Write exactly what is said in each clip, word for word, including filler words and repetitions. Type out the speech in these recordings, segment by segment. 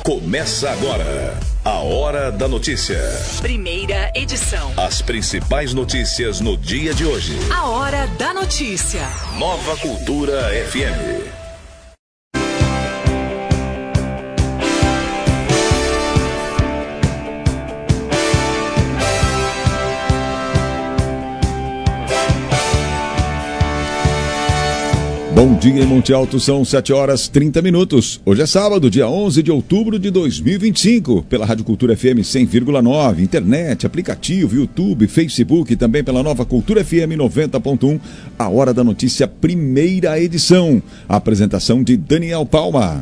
Começa agora a Hora da Notícia. Primeira edição. As principais notícias no dia de hoje. A Hora da Notícia. Nova Cultura F M. Bom dia em Monte Alto, são sete horas e trinta minutos. Hoje é sábado, dia onze de outubro de dois mil e vinte e cinco, pela Rádio Cultura F M cem vírgula nove, internet, aplicativo, YouTube, Facebook e também pela Nova Cultura F M noventa ponto um, a Hora da Notícia, primeira edição. A apresentação de Daniel Palma.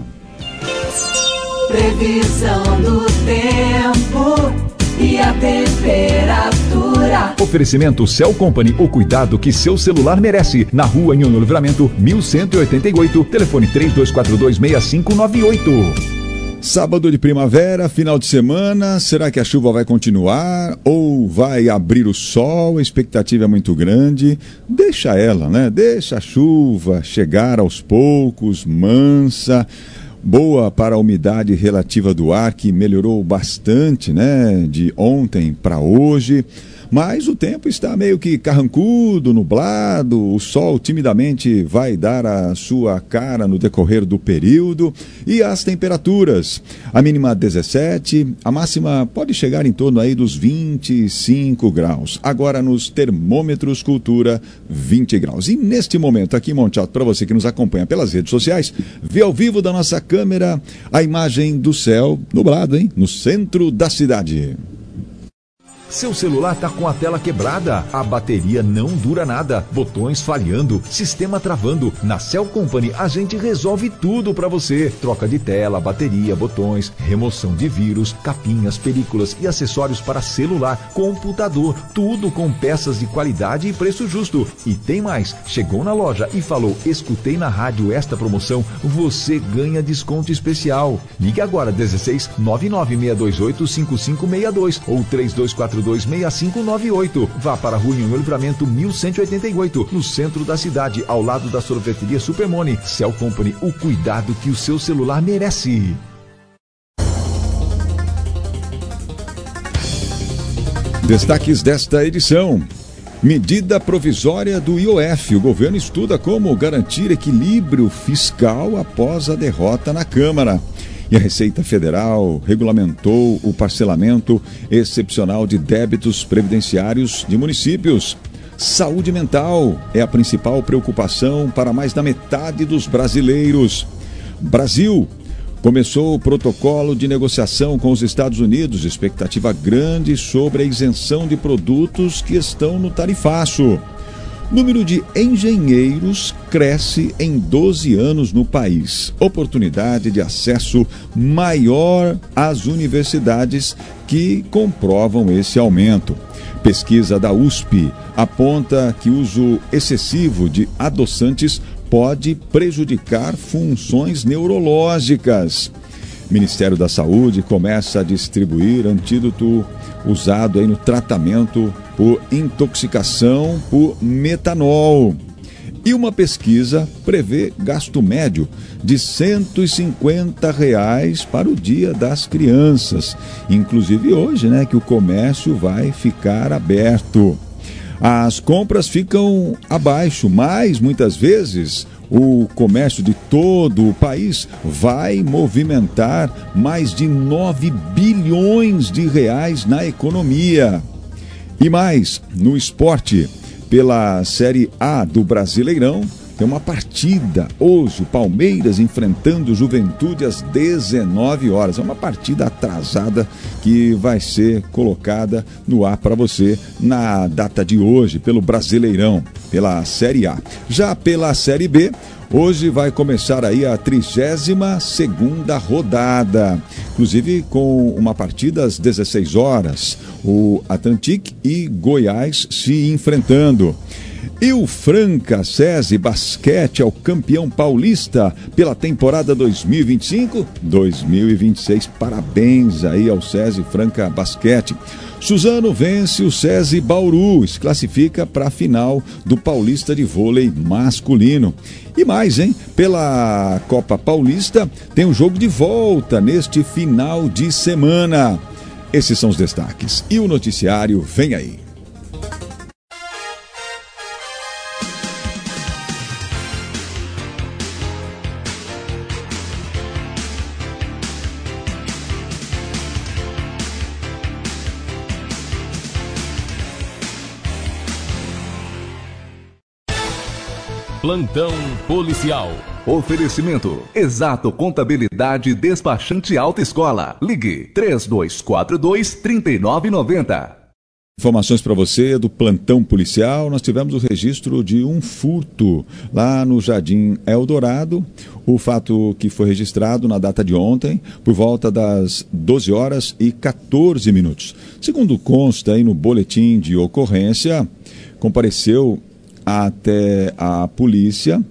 Previsão do tempo e a temperatura. Oferecimento Cell Company, o cuidado que seu celular merece. Na rua Anhônio Livramento, mil cento e oitenta e oito, telefone três dois quatro dois, seis cinco nove oito. Sábado de primavera, final de semana, será que a chuva vai continuar ou vai abrir o sol? A expectativa é muito grande. Deixa ela, né? Deixa a chuva chegar aos poucos, mansa. Boa para a umidade relativa do ar, que melhorou bastante, né, de ontem para hoje. Mas o tempo está meio que carrancudo, nublado, o sol timidamente vai dar a sua cara no decorrer do período. E as temperaturas, a mínima dezessete, a máxima pode chegar em torno aí dos vinte e cinco graus. Agora nos termômetros Cultura, vinte graus. E neste momento aqui em Monte Alto, para você que nos acompanha pelas redes sociais, vê ao vivo da nossa câmera a imagem do céu nublado, hein? No centro da cidade. Seu celular tá com a tela quebrada, a bateria não dura nada, botões falhando, sistema travando. Na Cell Company a gente resolve tudo para você. Troca de tela, bateria, botões, remoção de vírus, capinhas, películas e acessórios para celular, computador, tudo com peças de qualidade e preço justo. E tem mais, chegou na loja e falou: escutei na rádio esta promoção, você ganha desconto especial. Ligue agora dezesseis, nove nove seis dois oito, cinco cinco seis dois ou três dois quatro dois, seis cinco nove oito. Vá para a rua Anhônio Livramento mil cento e oitenta e oito, no centro da cidade, ao lado da sorveteria Supermone. Cell Company, o cuidado que o seu celular merece. Destaques desta edição. Medida provisória do I O F. O governo estuda como garantir equilíbrio fiscal após a derrota na Câmara. E a Receita Federal regulamentou o parcelamento excepcional de débitos previdenciários de municípios. Saúde mental é a principal preocupação para mais da metade dos brasileiros. Brasil começou o protocolo de negociação com os Estados Unidos, expectativa grande sobre a isenção de produtos que estão no tarifaço. Número de engenheiros cresce em doze anos no país. Oportunidade de acesso maior às universidades que comprovam esse aumento. Pesquisa da U S P aponta que o uso excessivo de adoçantes pode prejudicar funções neurológicas. Ministério da Saúde começa a distribuir antídoto usado aí no tratamento por intoxicação por metanol. E uma pesquisa prevê gasto médio de cento e cinquenta reais para o Dia das Crianças. Inclusive hoje, né, que o comércio vai ficar aberto. As compras ficam abaixo, mas muitas vezes o comércio de todo o país vai movimentar mais de nove bilhões de reais na economia. E mais, no esporte, pela Série A do Brasileirão, tem uma partida hoje, o Palmeiras enfrentando o Juventude às dezenove horas. É uma partida atrasada que vai ser colocada no ar para você na data de hoje, pelo Brasileirão, pela Série A. Já pela Série B, hoje vai começar aí a trigésima segunda rodada, inclusive com uma partida às dezesseis horas, o Atlético e Goiás se enfrentando. E o Franca SESI Basquete é o campeão paulista pela temporada dois mil e vinte e cinco, dois mil e vinte e seis. Parabéns aí ao SESI Franca Basquete. Suzano vence o SESI Bauru, se classifica para a final do Paulista de Vôlei masculino. E mais, hein? Pela Copa Paulista tem um jogo de volta neste final de semana. Esses são os destaques. E o noticiário vem aí. Plantão policial. Oferecimento. Exato Contabilidade Despachante Alta Escola. Ligue três dois quatro dois, três nove nove zero. Informações para você do plantão policial. Nós tivemos o registro de um furto lá no Jardim Eldorado. O fato que foi registrado na data de ontem, por volta das doze horas e quatorze minutos. Segundo consta aí no boletim de ocorrência, compareceu até a polícia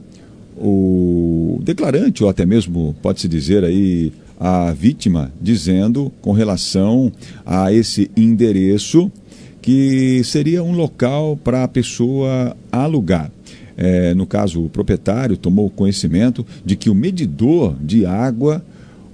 o declarante, ou até mesmo, pode-se dizer aí, a vítima, dizendo com relação a esse endereço que seria um local para a pessoa alugar. É, no caso, o proprietário tomou conhecimento de que o medidor de água,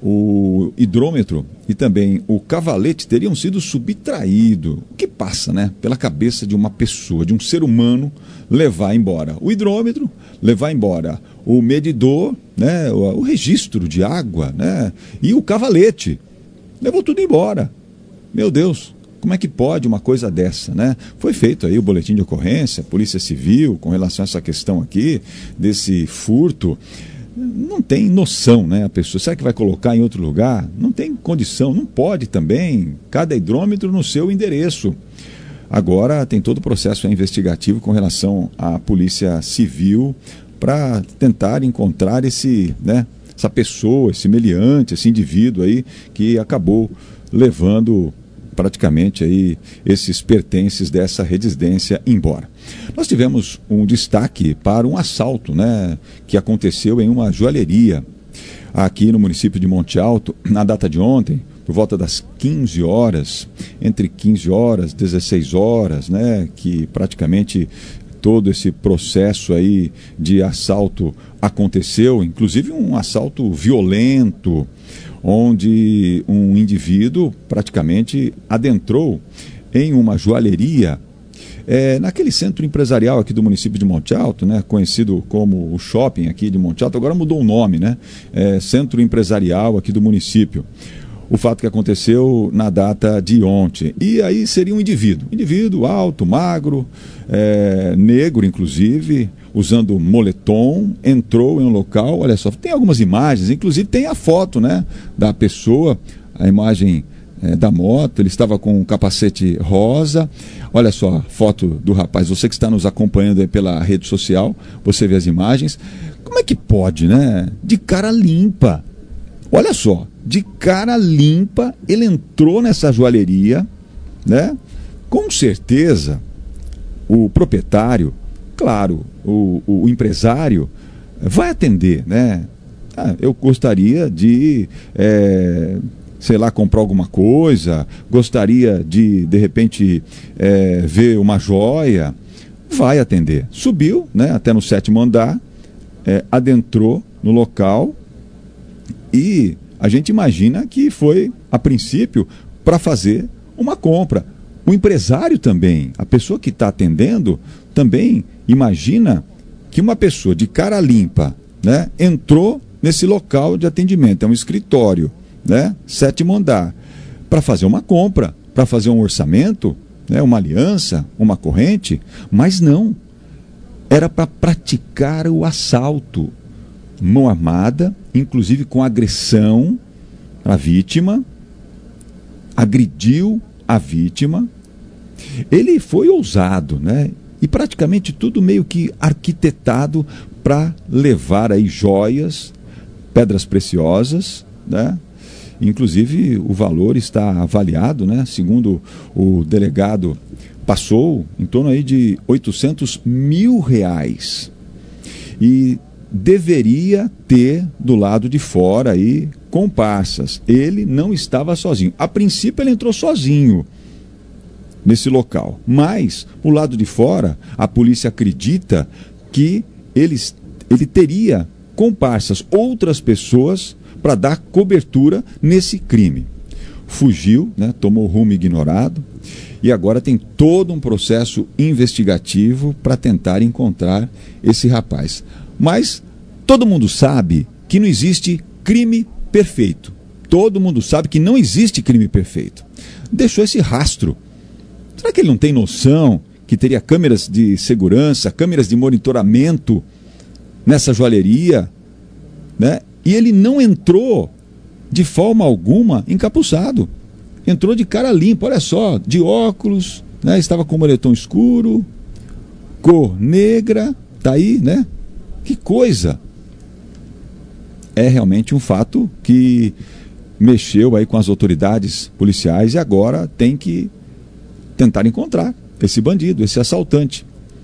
o hidrômetro e também o cavalete teriam sido subtraídos. O que passa, né, pela cabeça de uma pessoa, de um ser humano, levar embora o hidrômetro, levar embora o medidor, né, o, o registro de água, né, e o cavalete. Levou tudo embora. Meu Deus, como é que pode uma coisa dessa, né? Foi feito aí o boletim de ocorrência, Polícia Civil, com relação a essa questão aqui, desse furto. Não tem noção, né, a pessoa. Será que vai colocar em outro lugar? Não tem condição, não pode também. Cada hidrômetro no seu endereço. Agora tem todo o processo investigativo com relação à Polícia Civil para tentar encontrar esse, né, essa pessoa, esse meliante, esse indivíduo aí que acabou levando praticamente aí esses pertences dessa residência embora. Nós tivemos um destaque para um assalto, né, que aconteceu em uma joalheria aqui no município de Monte Alto, na data de ontem, por volta das quinze horas, entre quinze horas e dezesseis horas, né, que praticamente todo esse processo aí de assalto aconteceu, inclusive um assalto violento, onde um indivíduo praticamente adentrou em uma joalheria, é, naquele centro empresarial aqui do município de Monte Alto, né, conhecido como o shopping aqui de Monte Alto, agora mudou o nome, né, é, centro empresarial aqui do município. O fato que aconteceu na data de ontem. E aí seria um indivíduo, indivíduo alto, magro, é, negro inclusive, usando moletom, entrou em um local, olha só, tem algumas imagens, inclusive tem a foto, né, da pessoa, a imagem é, da moto, ele estava com um capacete rosa, olha só a foto do rapaz, você que está nos acompanhando aí pela rede social, você vê as imagens, como é que pode, né, de cara limpa, olha só, de cara limpa, ele entrou nessa joalheria, né, com certeza o proprietário, claro, o, o empresário vai atender, né? Ah, eu gostaria de, é, sei lá, comprar alguma coisa, gostaria de, de repente, é, ver uma joia, vai atender. Subiu, né, até no sétimo andar, é, adentrou no local e a gente imagina que foi, a princípio, para fazer uma compra. O empresário também, a pessoa que está atendendo, também imagina que uma pessoa de cara limpa, né, entrou nesse local de atendimento, é um escritório, né, sétimo andar, para fazer uma compra, para fazer um orçamento, né, uma aliança, uma corrente, mas não, era para praticar o assalto, mão armada, inclusive com agressão à vítima, agrediu a vítima, ele foi ousado, né? E praticamente tudo meio que arquitetado para levar aí joias, pedras preciosas, né? Inclusive o valor está avaliado, né? Segundo o delegado passou em torno aí de oitocentos mil reais. E deveria ter do lado de fora aí comparsas. Ele não estava sozinho. A princípio ele entrou sozinho nesse local, mas o lado de fora a polícia acredita que ele, ele teria comparsas, outras pessoas, para dar cobertura nesse crime. Fugiu, né, tomou rumo ignorado e agora tem todo um processo investigativo para tentar encontrar esse rapaz. Mas todo mundo sabe que não existe crime perfeito. Todo mundo sabe que não existe crime perfeito. Deixou esse rastro. Será que ele não tem noção que teria câmeras de segurança, câmeras de monitoramento nessa joalheria, né? E ele não entrou de forma alguma encapuçado. Entrou de cara limpa, olha só, de óculos, né? Estava com moletom escuro, cor negra, tá aí, né? Que coisa! É realmente um fato que mexeu aí com as autoridades policiais e agora tem que tentar encontrar esse bandido, esse assaltante.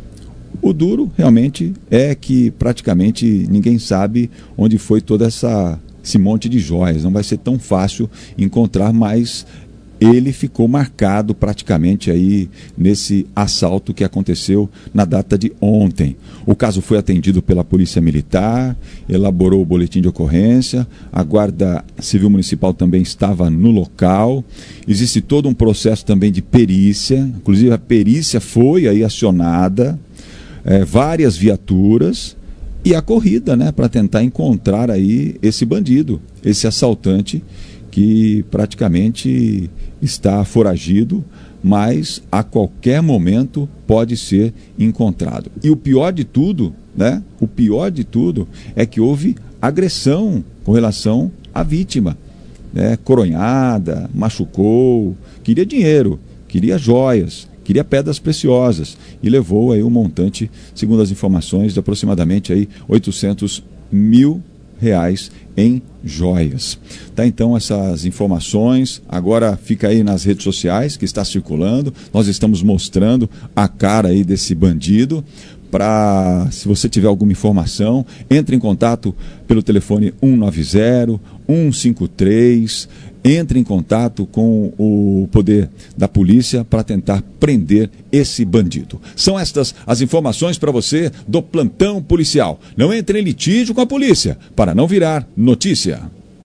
O duro realmente é que praticamente ninguém sabe onde foi todo essa, esse monte de joias. Não vai ser tão fácil encontrar, mas ele ficou marcado praticamente aí nesse assalto que aconteceu na data de ontem. O caso foi atendido pela Polícia Militar, elaborou o boletim de ocorrência, a Guarda Civil Municipal também estava no local. Existe todo um processo também de perícia, inclusive a perícia foi aí acionada, é, várias viaturas e a corrida, né, para tentar encontrar aí esse bandido, esse assaltante que praticamente está foragido, mas a qualquer momento pode ser encontrado. E o pior de tudo, né? O pior de tudo é que houve agressão com relação à vítima, né? Coronhada, machucou, queria dinheiro, queria joias, queria pedras preciosas e levou aí um montante, segundo as informações, de aproximadamente aí oitocentos mil reais em joias. Tá, então essas informações agora fica aí nas redes sociais que está circulando. Nós estamos mostrando a cara aí desse bandido. Para, se você tiver alguma informação, entre em contato pelo telefone um nove zero, um cinco três, entre em contato com o poder da polícia para tentar prender esse bandido. São estas as informações para você do plantão policial. Não entre em litígio com a polícia, para não virar notícia.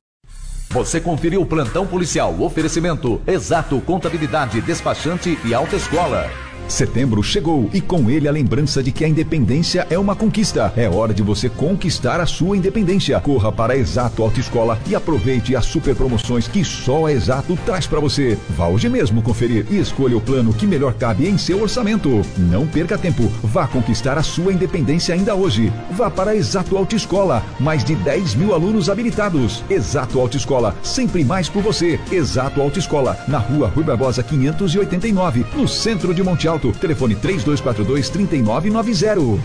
Você conferiu o plantão policial, oferecimento Exato Contabilidade, Despachante e Autoescola. Setembro chegou e com ele a lembrança de que a independência é uma conquista. É hora de você conquistar a sua independência. Corra para a Exato Autoescola e aproveite as super promoções que só a Exato traz para você. Vá hoje mesmo conferir e escolha o plano que melhor cabe em seu orçamento. Não perca tempo, vá conquistar a sua independência ainda hoje. Vá para a Exato Autoescola, mais de dez mil alunos habilitados. Exato Autoescola, sempre mais por você. Exato Autoescola, na rua Rui Barbosa quinhentos e oitenta e nove, no centro de Monte Alto. Telefone três dois quatro dois, três nove nove zero.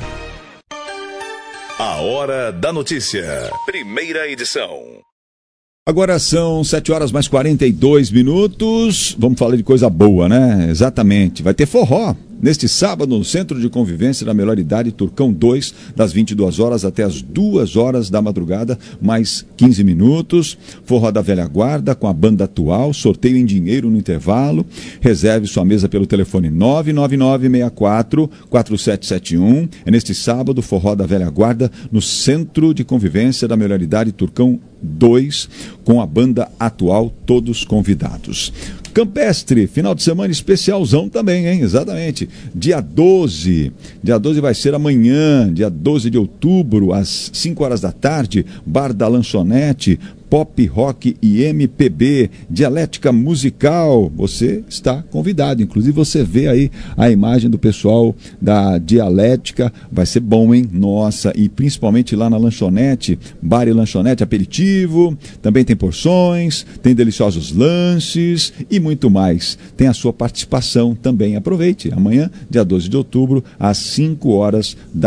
A Hora da Notícia. Primeira edição. Agora são sete horas mais quarenta e dois minutos. Vamos falar de coisa boa, né? Exatamente. Vai ter forró neste sábado no Centro de Convivência da Melhor Idade, Turcão dois, das vinte e duas horas até as duas horas da madrugada, mais quinze minutos. Forró da Velha Guarda com a banda atual, sorteio em dinheiro no intervalo. Reserve sua mesa pelo telefone nove nove nove, seis quatro, quatro sete sete um. É neste sábado, Forró da Velha Guarda no Centro de Convivência da Melhor Idade, Turcão dois, com a banda atual, todos convidados. Campestre, final de semana especialzão também, hein? Exatamente. Dia doze. Dia doze vai ser amanhã, dia doze de outubro, às cinco horas da tarde, Bar da Lanchonete, Pop, Rock e M P B, Dialética Musical. Você está convidado. Inclusive você vê aí a imagem do pessoal da Dialética. Vai ser bom, hein? Nossa, e principalmente lá na lanchonete, bar e lanchonete, aperitivo, também tem porções, tem deliciosos lanches e muito mais. Tem a sua participação também. Aproveite. Amanhã, dia doze de outubro, às cinco horas da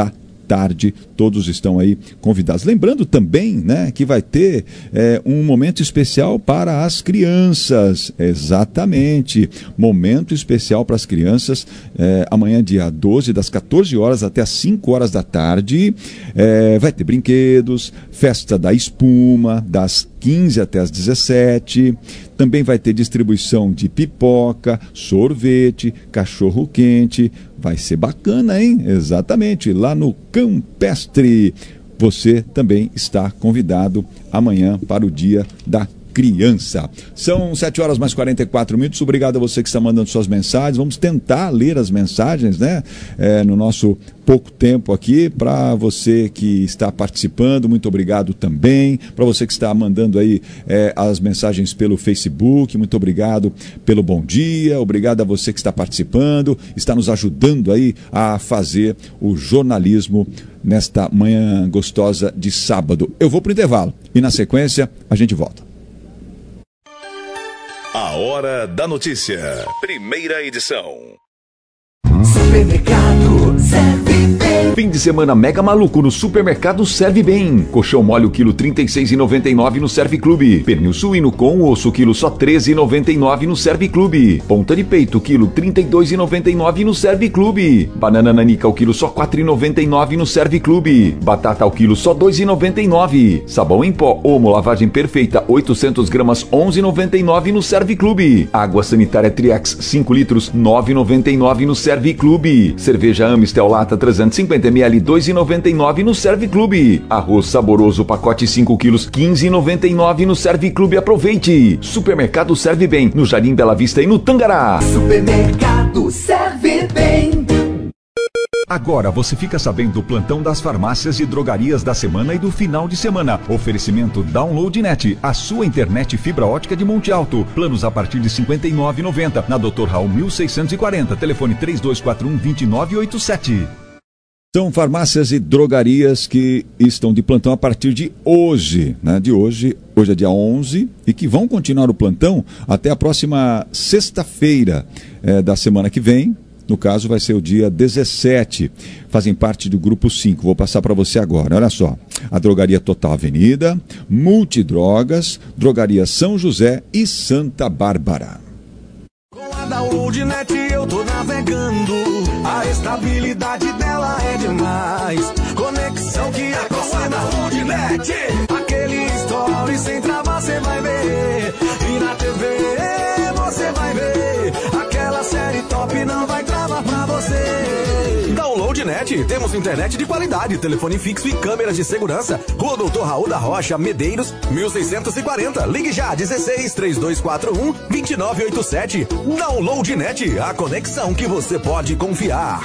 tarde. Todos estão aí convidados. Lembrando também, né, que vai ter é, um momento especial para as crianças. Exatamente. Momento especial para as crianças. É, amanhã, dia doze, das quatorze horas até as cinco horas da tarde. É, vai ter brinquedos, festa da espuma, das quinze até as dezessete. Também vai ter distribuição de pipoca, sorvete, cachorro-quente. Vai ser bacana, hein? Exatamente, lá no Campestre. Você também está convidado amanhã para o Dia da Criança. São sete horas mais quarenta e quatro minutos. Obrigado a você que está mandando suas mensagens. Vamos tentar ler as mensagens, né? É, no nosso pouco tempo aqui. Para você que está participando, muito obrigado também. Para você que está mandando aí é, as mensagens pelo Facebook, muito obrigado pelo bom dia. Obrigado a você que está participando, está nos ajudando aí a fazer o jornalismo nesta manhã gostosa de sábado. Eu vou para o intervalo e na sequência a gente volta. A Hora da Notícia. Primeira edição. Supermercado Serve Bem. Fim de semana mega maluco no Supermercado Serve Bem. Colchão mole o quilo trinta e seis reais e noventa e nove centavos no Serve Clube. Pernil suíno com osso quilo só treze reais e noventa e nove centavos no Serve Clube. Ponta de peito quilo trinta e dois reais e noventa e nove centavos no Serve Clube. Banana nanica ao quilo só quatro reais e noventa e nove centavos no Serve Clube. Batata ao quilo só dois reais e noventa e nove centavos. Sabão em pó Omo lavagem perfeita oitocentas gramas onze reais e noventa e nove centavos no Serve Clube. Água sanitária Triex cinco litros nove reais e noventa e nove centavos no Serve Clube. Cerveja Amistel lata trezentos e cinquenta mililitros dois reais e noventa e nove centavos no Serve Clube. Arroz saboroso pacote cinco quilos quinze reais e noventa e nove centavos no Serve Clube. Aproveite. Supermercado Serve Bem no Jardim Bela Vista e no Tangará. Supermercado Serve Bem. Agora você fica sabendo do plantão das farmácias e drogarias da semana e do final de semana. Oferecimento DownloadNet, a sua internet fibra ótica de Monte Alto. Planos a partir de cinquenta e nove reais e noventa centavos. Na doutor Raul mil seiscentos e quarenta. Telefone três dois quatro um, dois nove oito sete. São farmácias e drogarias que estão de plantão a partir de hoje, né? De hoje, hoje é dia onze, e que vão continuar o plantão até a próxima sexta-feira é, da semana que vem. No caso, vai ser o dia dezessete. Fazem parte do grupo cinco. Vou passar para você agora. Olha só. A Drogaria Total Avenida, Multidrogas, Drogaria São José e Santa Bárbara. Com a DownloadNet eu tô navegando. A estabilidade dela é demais. Conexão que é com a DownloadNet. Aquele story sem travar você vai ver. E na T V você vai ver. Aquela série top não vai travar pra você. DownloadNet, temos internet de qualidade, telefone fixo e câmeras de segurança. Rua doutor Raul da Rocha, Medeiros, mil seiscentos e quarenta. Ligue já, dezesseis, três dois quatro um, dois nove oito sete. DownloadNet, a conexão que você pode confiar.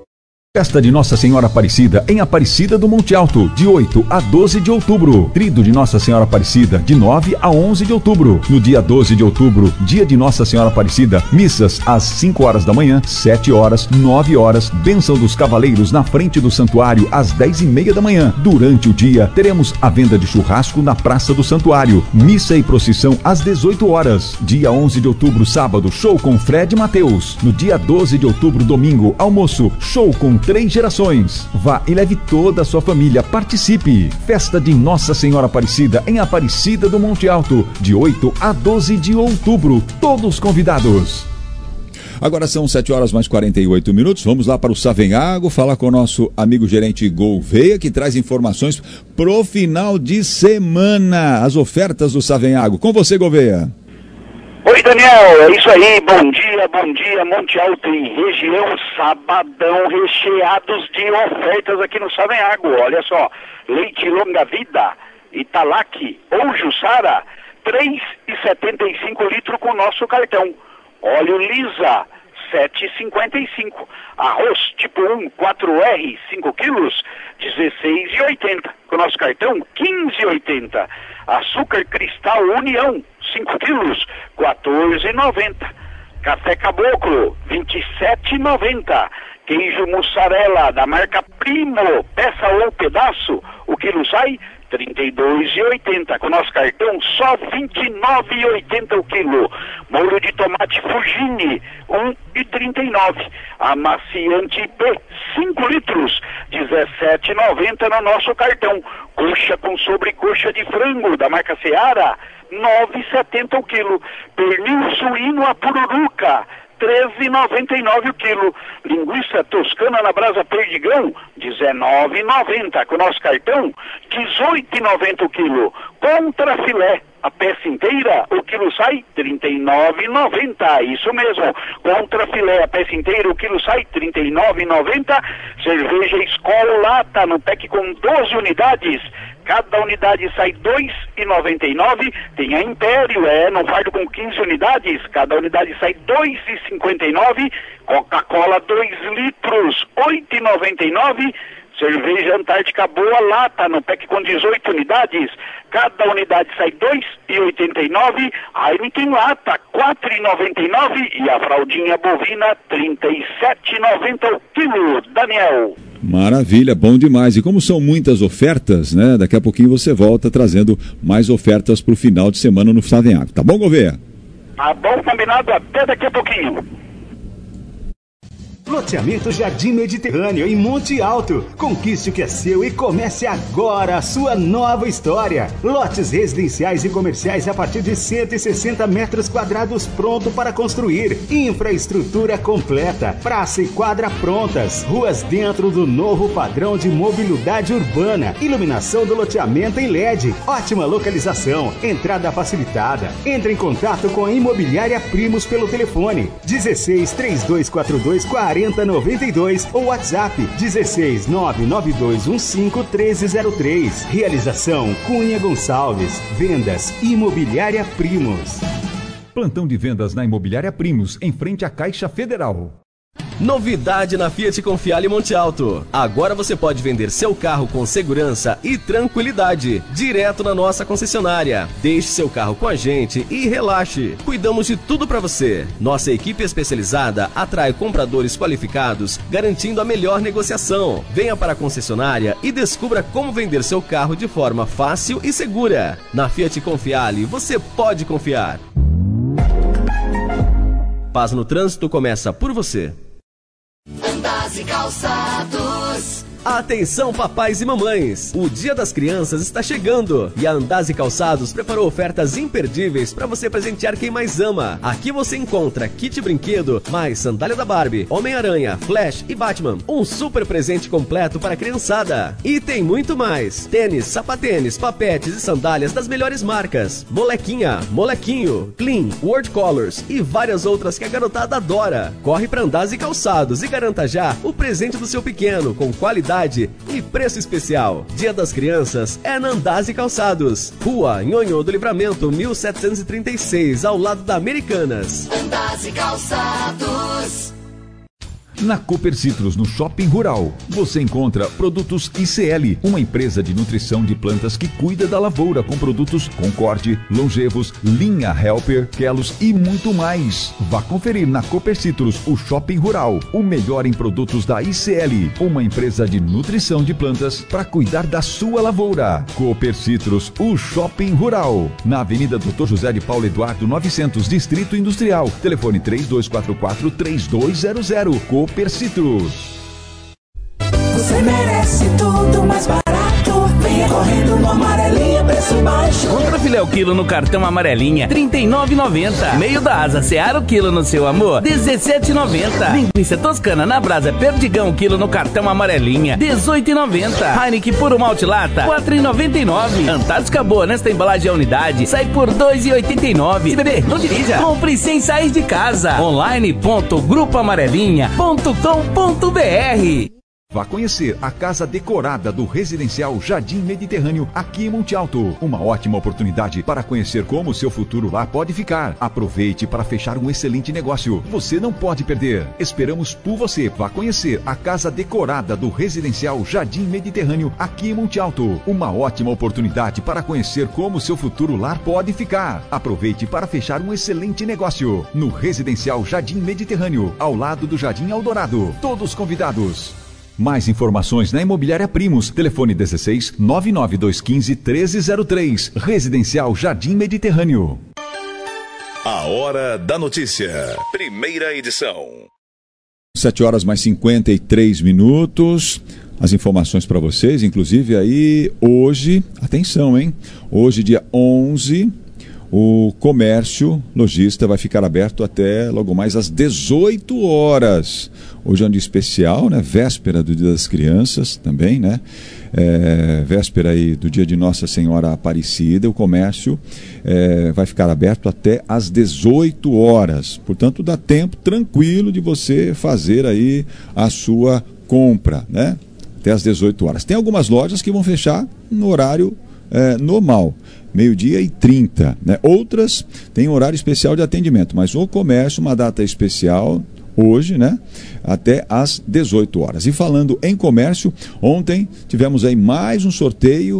Festa de Nossa Senhora Aparecida em Aparecida do Monte Alto, de oito a doze de outubro. Trido de Nossa Senhora Aparecida, de nove a onze de outubro. No dia doze de outubro, dia de Nossa Senhora Aparecida, missas às cinco horas da manhã, sete horas, nove horas, bênção dos cavaleiros na frente do santuário às dez e meia da manhã. Durante o dia, teremos a venda de churrasco na Praça do Santuário. Missa e procissão às dezoito horas. Dia onze de outubro, sábado, show com Fred Mateus. No dia doze de outubro, domingo, almoço, show com três gerações. Vá e leve toda a sua família. Participe. Festa de Nossa Senhora Aparecida em Aparecida do Monte Alto, de oito a doze de outubro. Todos convidados. Agora são sete horas mais quarenta e oito minutos. Vamos lá para o Savenhago, falar com o nosso amigo gerente Gouveia, que traz informações pro final de semana. As ofertas do Savenhago. Com você, Gouveia. Oi, Daniel, é isso aí, bom dia, bom dia, Monte Alto e região, sabadão recheados de ofertas aqui no Savenhago. Olha só, leite longa vida, Italac ou Jussara, três reais e setenta e cinco litros com o nosso cartão. Óleo lisa, sete reais e cinquenta e cinco. Arroz tipo um, quatro R, cinco quilos, dezesseis reais e oitenta. Com o nosso cartão, quinze reais e oitenta. Açúcar cristal União, cinco quilos, quatorze reais e noventa. Café Caboclo, vinte e sete reais e noventa. Queijo mussarela da marca Primo, peça ou pedaço, o quilo sai trinta e dois reais e oitenta centavos. Com nosso cartão, só vinte e nove reais e oitenta centavos o quilo. Molho de tomate Fugini, um real e trinta e nove centavos. Amaciante I P, cinco litros, dezessete reais e noventa centavos no nosso cartão. Coxa com sobrecoxa de frango da marca Seara, nove reais e setenta centavos o quilo. Pernil suíno a pururuca, treze reais e noventa e nove centavos o quilo. Linguiça toscana na brasa Perdigão, dezenove reais e noventa centavos. Com o nosso cartão, dezoito reais e noventa centavos o quilo. Contra filé, a peça inteira, o quilo sai trinta e nove reais e noventa centavos. Isso mesmo. Contra filé, a peça inteira, o quilo sai trinta e nove reais e noventa centavos. Cerveja Skol lata no pack com doze unidades. Cada unidade sai dois reais e noventa e nove centavos. Tem a Império, é, no fardo com quinze unidades. Cada unidade sai dois reais e cinquenta e nove centavos. Coca-Cola dois litros, oito reais e noventa e nove centavos. Cerveja Antártica Boa lata no pack com dezoito unidades. Cada unidade sai dois reais e oitenta e nove centavos. Heineken lata quatro reais e noventa e nove centavos. E a fraldinha bovina trinta e sete reais e noventa centavos o quilo. Daniel. Maravilha, bom demais. E como são muitas ofertas, né? Daqui a pouquinho você volta trazendo mais ofertas para o final de semana no Savenhago. Tá bom, Gouveia? Tá bom, combinado. Até daqui a pouquinho. Loteamento Jardim Mediterrâneo, em Monte Alto. Conquiste o que é seu e comece agora a sua nova história. Lotes residenciais e comerciais a partir de cento e sessenta metros quadrados pronto para construir. Infraestrutura completa. Praça e quadra prontas. Ruas dentro do novo padrão de mobilidade urbana. Iluminação do loteamento em L E D. Ótima localização. Entrada facilitada. Entre em contato com a Imobiliária Primos pelo telefone dezesseis, três dois quatro dois, quarenta noventa e dois ou WhatsApp dezesseis, nove nove dois um cinco, treze zero três. Realização Cunha Gonçalves. Vendas Imobiliária Primos. Plantão de vendas na Imobiliária Primos, em frente à Caixa Federal. Novidade na Fiat Confiale Monte Alto. Agora você pode vender seu carro com segurança e tranquilidade, direto na nossa concessionária. Deixe seu carro com a gente e relaxe. Cuidamos de tudo para você. Nossa equipe especializada atrai compradores qualificados, garantindo a melhor negociação. Venha para a concessionária e descubra como vender seu carro de forma fácil e segura. Na Fiat Confiale, você pode confiar. Paz no trânsito começa por você. Andas e Calçados. Atenção, papais e mamães! O Dia das Crianças está chegando e a Andas e Calçados preparou ofertas imperdíveis para você presentear quem mais ama. Aqui você encontra kit brinquedo, mais sandália da Barbie, Homem-Aranha, Flash e Batman. Um super presente completo para a criançada. E tem muito mais: tênis, sapatênis, papetes e sandálias das melhores marcas. Molequinha, Molequinho, Clean, World Colors e várias outras que a garotada adora. Corre para Andas e Calçados e garanta já o presente do seu pequeno com qualidade e preço especial. Dia das Crianças é na Andas e Calçados. Rua Nhonhô do Livramento, mil setecentos e trinta e seis, ao lado da Americanas. Andas e Calçados. Na Cooper Citrus, no Shopping Rural, você encontra produtos I C L, uma empresa de nutrição de plantas que cuida da lavoura com produtos Concorde, Longevos, Linha Helper, Kelos e muito mais. Vá conferir na Cooper Citrus, o Shopping Rural, o melhor em produtos da I C L, uma empresa de nutrição de plantas para cuidar da sua lavoura. Cooper Citrus, o Shopping Rural, na Avenida doutor José de Paulo Eduardo novecentos, Distrito Industrial. Telefone três dois quatro quatro, três dois zero zero. Cooper Citrus. Você merece tudo mais barato. Venha correndo no Amarelinha, preço baixo. Contra filé o quilo no cartão Amarelinha, trinta e nove reais e noventa centavos. Meio da asa Seara o quilo no seu amor, dezessete reais e noventa centavos. Linguiça toscana na brasa Perdigão, quilo no cartão Amarelinha, dezoito reais e noventa centavos. Heineken puro malte lata, quatro reais e noventa e nove centavos. Antártica Boa nesta embalagem a unidade sai por dois reais e oitenta e nove centavos. Se beber, não dirija. Compre sem sair de casa. online ponto grupo amarelinha ponto com ponto br. Vá conhecer a casa decorada do Residencial Jardim Mediterrâneo aqui em Monte Alto. Uma ótima oportunidade para conhecer como o seu futuro lá pode ficar. Aproveite para fechar um excelente negócio. Você não pode perder. Esperamos por você. Vá conhecer a casa decorada do Residencial Jardim Mediterrâneo aqui em Monte Alto. Uma ótima oportunidade para conhecer como o seu futuro lar pode ficar. Aproveite para fechar um excelente negócio no Residencial Jardim Mediterrâneo, ao lado do Jardim Eldorado. Todos convidados. Mais informações na Imobiliária Primos. Telefone dezesseis, nove nove dois um cinco, um três zero três. Residencial Jardim Mediterrâneo. A Hora da Notícia. Primeira edição. sete horas mais cinquenta e três minutos. As informações para vocês, inclusive aí hoje, atenção, hein? Hoje, dia onze, o comércio lojista vai ficar aberto até logo mais às dezoito horas. Hoje é um dia especial, né? Véspera do Dia das Crianças também, né? É, véspera aí do dia de Nossa Senhora Aparecida. O comércio é, vai ficar aberto até às dezoito horas. Portanto, dá tempo tranquilo de você fazer aí a sua compra, né? Até às dezoito horas. Tem algumas lojas que vão fechar no horário é, normal, meio-dia e trinta, né? Outras têm horário especial de atendimento, mas o comércio, uma data especial hoje, né? Até às dezoito horas. E falando em comércio, ontem tivemos aí mais um sorteio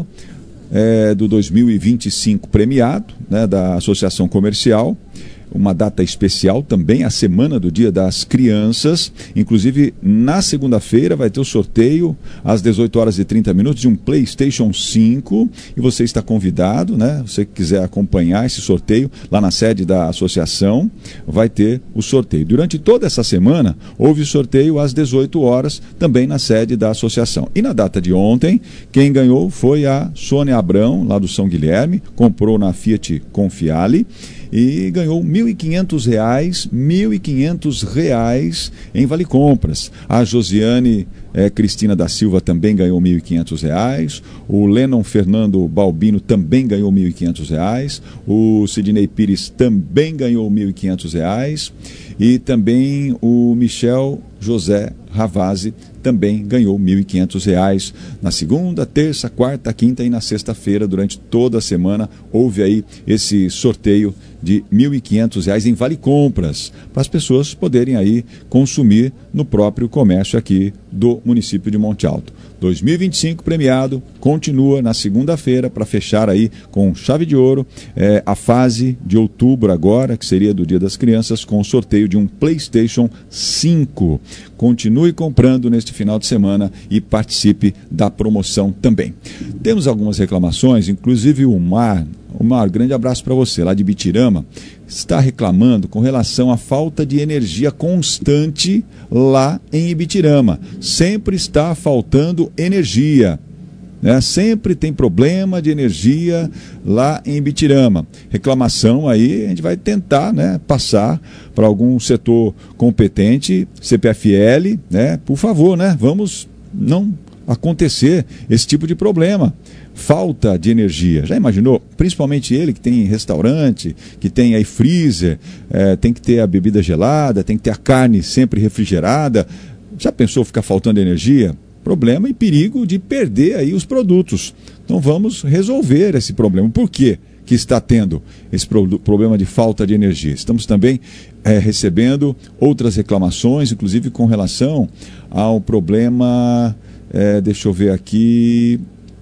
é, do dois mil e vinte e cinco premiado, né? Da Associação Comercial. Uma data especial também, a semana do Dia das Crianças. Inclusive, na segunda-feira vai ter o sorteio às dezoito horas e trinta minutos de um PlayStation cinco. E você está convidado, né? Você que quiser acompanhar esse sorteio lá na sede da associação, vai ter o sorteio. Durante toda essa semana, houve sorteio às dezoito horas, também na sede da associação. E na data de ontem, quem ganhou foi a Sônia Abrão, lá do São Guilherme, comprou na Fiat Confiale e ganhou mil e quinhentos reais, mil e quinhentos reais em Vale Compras. A Josiane eh, Cristina da Silva também ganhou mil e quinhentos reais. O Lennon Fernando Balbino também ganhou mil e quinhentos reais. O Sidney Pires também ganhou mil e quinhentos reais. E também o Michel José Ravazzi também ganhou mil e quinhentos reais na segunda, terça, quarta, quinta e na sexta-feira. Durante toda a semana houve aí esse sorteio de mil e quinhentos reais em Vale Compras, para as pessoas poderem aí consumir no próprio comércio aqui do município de Monte Alto. dois mil e vinte e cinco premiado, continua na segunda-feira para fechar aí com chave de ouro é, a fase de outubro agora, que seria do Dia das Crianças, com o sorteio de um PlayStation cinco. Continue comprando neste final de semana e participe da promoção também. Temos algumas reclamações, inclusive o Mar, o Mar, grande abraço para você, lá de Bitirama, está reclamando com relação à falta de energia constante lá em Ibitirama. Sempre está faltando energia, né? Sempre tem problema de energia lá em Ibitirama. Reclamação aí, a gente vai tentar, né, passar para algum setor competente, C P F L, né? Por favor, né? Vamos não acontecer esse tipo de problema. Falta de energia. Já imaginou? Principalmente ele que tem restaurante, que tem aí freezer, é, tem que ter a bebida gelada, tem que ter a carne sempre refrigerada. Já pensou ficar faltando energia? Problema e perigo de perder aí os produtos. Então vamos resolver esse problema. Por quê que está tendo esse pro- problema de falta de energia? Estamos também é, recebendo outras reclamações, inclusive com relação ao problema, é, deixa eu ver aqui,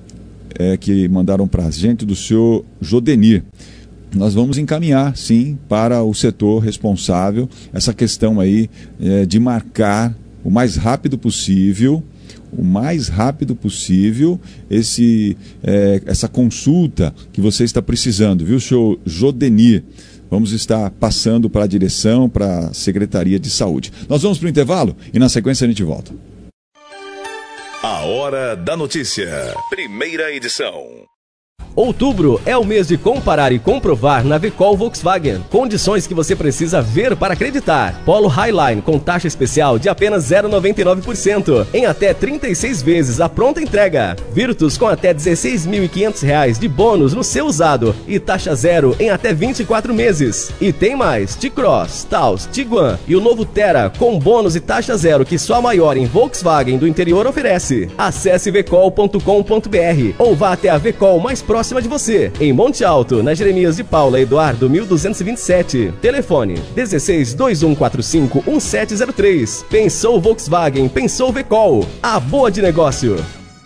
É, que mandaram para a gente do senhor Jodenir. Nós vamos encaminhar, sim, para o setor responsável essa questão aí é, de marcar o mais rápido possível, o mais rápido possível, esse, é, essa consulta que você está precisando, viu, senhor Jodenir? Vamos estar passando para a direção, para a Secretaria de Saúde. Nós vamos para o intervalo e na sequência a gente volta. A Hora da Notícia. Primeira edição. Outubro é o mês de comparar e comprovar na Vecol Volkswagen. Condições que você precisa ver para acreditar. Polo Highline com taxa especial de apenas zero vírgula noventa e nove por cento em até trinta e seis vezes a pronta entrega. Virtus com até dezesseis mil e quinhentos reais de bônus no seu usado e taxa zero em até vinte e quatro meses. E tem mais, T-Cross, Taos, Tiguan e o novo Terra com bônus e taxa zero que só a maior em Volkswagen do interior oferece. Acesse vecol ponto com ponto br ou vá até a Vecol mais próxima de você, em Monte Alto, na Jeremias de Paula Eduardo mil duzentos e vinte e sete. Telefone dezesseis, dois um quatro cinco, um sete zero três. Pensou Volkswagen, pensou Vecol. A boa de negócio.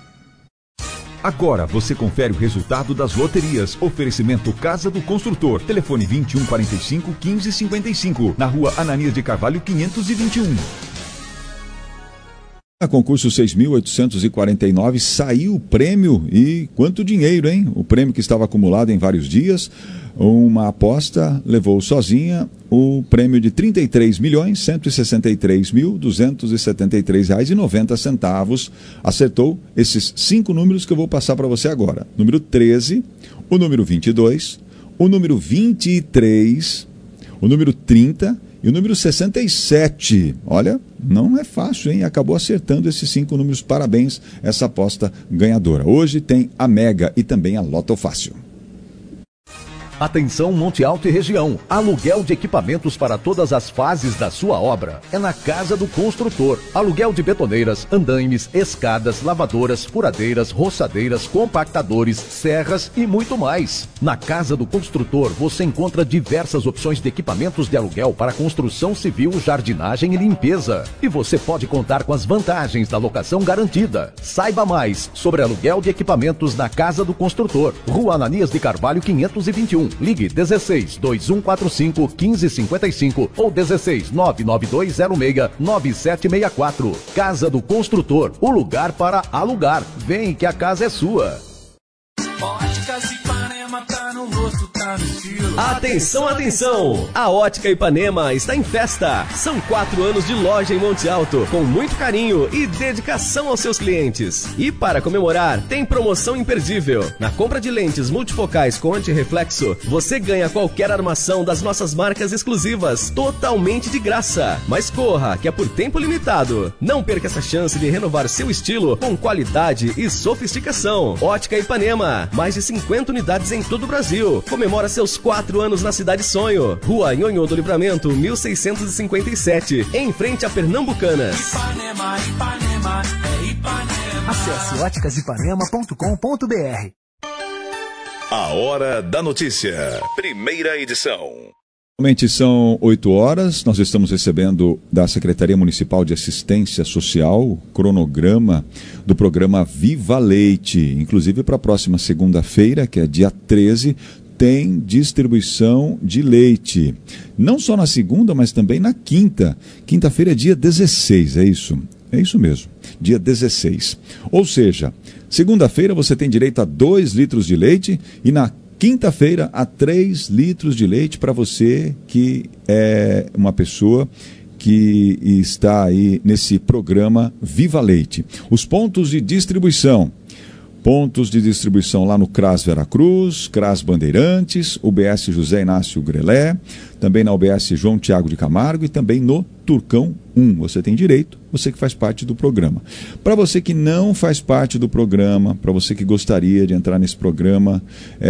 Agora você confere o resultado das loterias. Oferecimento Casa do Construtor. Telefone vinte e um, quarenta e cinco, quinze, cinquenta e cinco. Na rua Ananias de Carvalho, quinhentos e vinte e um. A concurso seis mil oitocentos e quarenta e nove saiu o prêmio, e quanto dinheiro, hein? O prêmio que estava acumulado em vários dias, uma aposta levou sozinha o prêmio de trinta e três milhões cento e sessenta e três mil duzentos e setenta e três reais e noventa centavos. Acertou esses cinco números que eu vou passar para você agora. Número treze, o número vinte e dois, o número vinte e três, o número trinta e o número sessenta e sete. Olha, não é fácil, hein? Acabou acertando esses cinco números. Parabéns, essa aposta ganhadora. Hoje tem a Mega e também a Loto Fácil. Atenção Monte Alto e região. Aluguel de equipamentos para todas as fases da sua obra é na Casa do Construtor. Aluguel de betoneiras, andaimes, escadas, lavadoras, furadeiras, roçadeiras, compactadores, serras e muito mais. Na Casa do Construtor você encontra diversas opções de equipamentos de aluguel para construção civil, jardinagem e limpeza. E você pode contar com as vantagens da locação garantida. Saiba mais sobre aluguel de equipamentos na Casa do Construtor. Rua Ananias de Carvalho quinhentos e vinte e um. Ligue dezesseis, dois um quatro cinco, quinze cinquenta e cinco ou dezesseis, nove nove dois zero seis, nove sete seis quatro. Casa do Construtor, o lugar para alugar. Vem que a casa é sua. Óticas Ipanema tá no rosto, tá no estilo. Atenção, atenção! A Ótica Ipanema está em festa. São quatro anos de loja em Monte Alto, com muito carinho e dedicação aos seus clientes. E para comemorar, tem promoção imperdível. Na compra de lentes multifocais com antirreflexo, você ganha qualquer armação das nossas marcas exclusivas, totalmente de graça. Mas corra, que é por tempo limitado. Não perca essa chance de renovar seu estilo com qualidade e sofisticação. Ótica Ipanema, mais de cinquenta unidades em todo o Brasil. Comemora seus quatro anos na Cidade Sonho. Rua Nhonhô do Livramento, mil seiscentos e cinquenta e sete, em frente a Pernambucanas. Ipanema, Ipanema, é Ipanema. Acesse óticas ipanema ponto com ponto b r. A Hora da Notícia, primeira edição. Atualmente são oito horas, nós estamos recebendo da Secretaria Municipal de Assistência Social o cronograma do programa Viva Leite. Inclusive para a próxima segunda-feira, que é dia treze, tem distribuição de leite. Não só na segunda, mas também na quinta. Quinta-feira é dia dezesseis, é isso? É isso mesmo, dia dezesseis. Ou seja, segunda-feira você tem direito a dois litros de leite e na quinta-feira, a três litros de leite para você que é uma pessoa que está aí nesse programa Viva Leite. Os pontos de distribuição. Pontos de distribuição lá no CRAS Veracruz, CRAS Bandeirantes, U B S José Inácio Grelé, também na U B S João Tiago de Camargo e também no Turcão um. Você tem direito, você que faz parte do programa. Para você que não faz parte do programa, para você que gostaria de entrar nesse programa,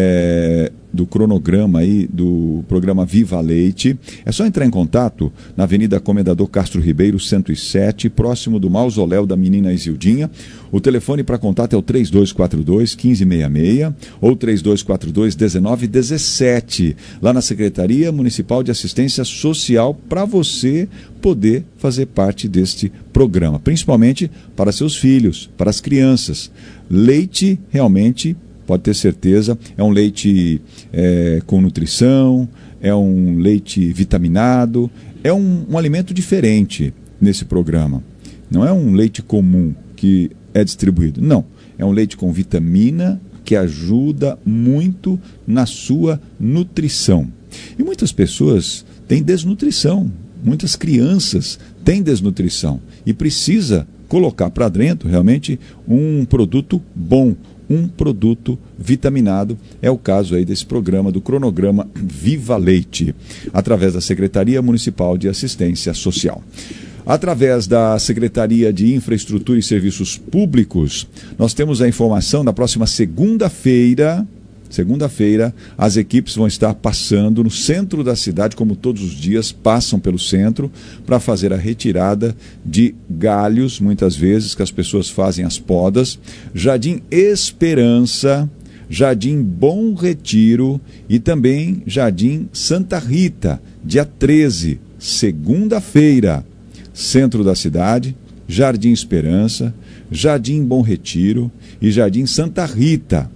é, do cronograma aí, do programa Viva Leite, é só entrar em contato na Avenida Comendador Castro Ribeiro, cento e sete, próximo do mausoléu da menina Isildinha. O telefone para contato é o três dois quatro dois, um cinco seis seis ou três dois quatro dois, um nove um sete, lá na Secretaria Municipal de Assistência Social, para você poder fazer parte deste programa, principalmente para seus filhos, para as crianças. Leite, realmente, pode ter certeza, é um leite é, com nutrição, é um leite vitaminado, é um, um alimento diferente nesse programa. Não é um leite comum que é distribuído, não. É um leite com vitamina que ajuda muito na sua nutrição. E muitas pessoas têm desnutrição, muitas crianças têm desnutrição e precisa colocar para dentro realmente um produto bom, um produto vitaminado. É o caso aí desse programa, do cronograma Viva Leite, através da Secretaria Municipal de Assistência Social. Através da Secretaria de Infraestrutura e Serviços Públicos, nós temos a informação da próxima segunda-feira. Segunda-feira, as equipes vão estar passando no centro da cidade, como todos os dias, passam pelo centro, para fazer a retirada de galhos, muitas vezes, que as pessoas fazem as podas. Jardim Esperança, Jardim Bom Retiro e também Jardim Santa Rita, dia treze, segunda-feira. Centro da cidade, Jardim Esperança, Jardim Bom Retiro e Jardim Santa Rita.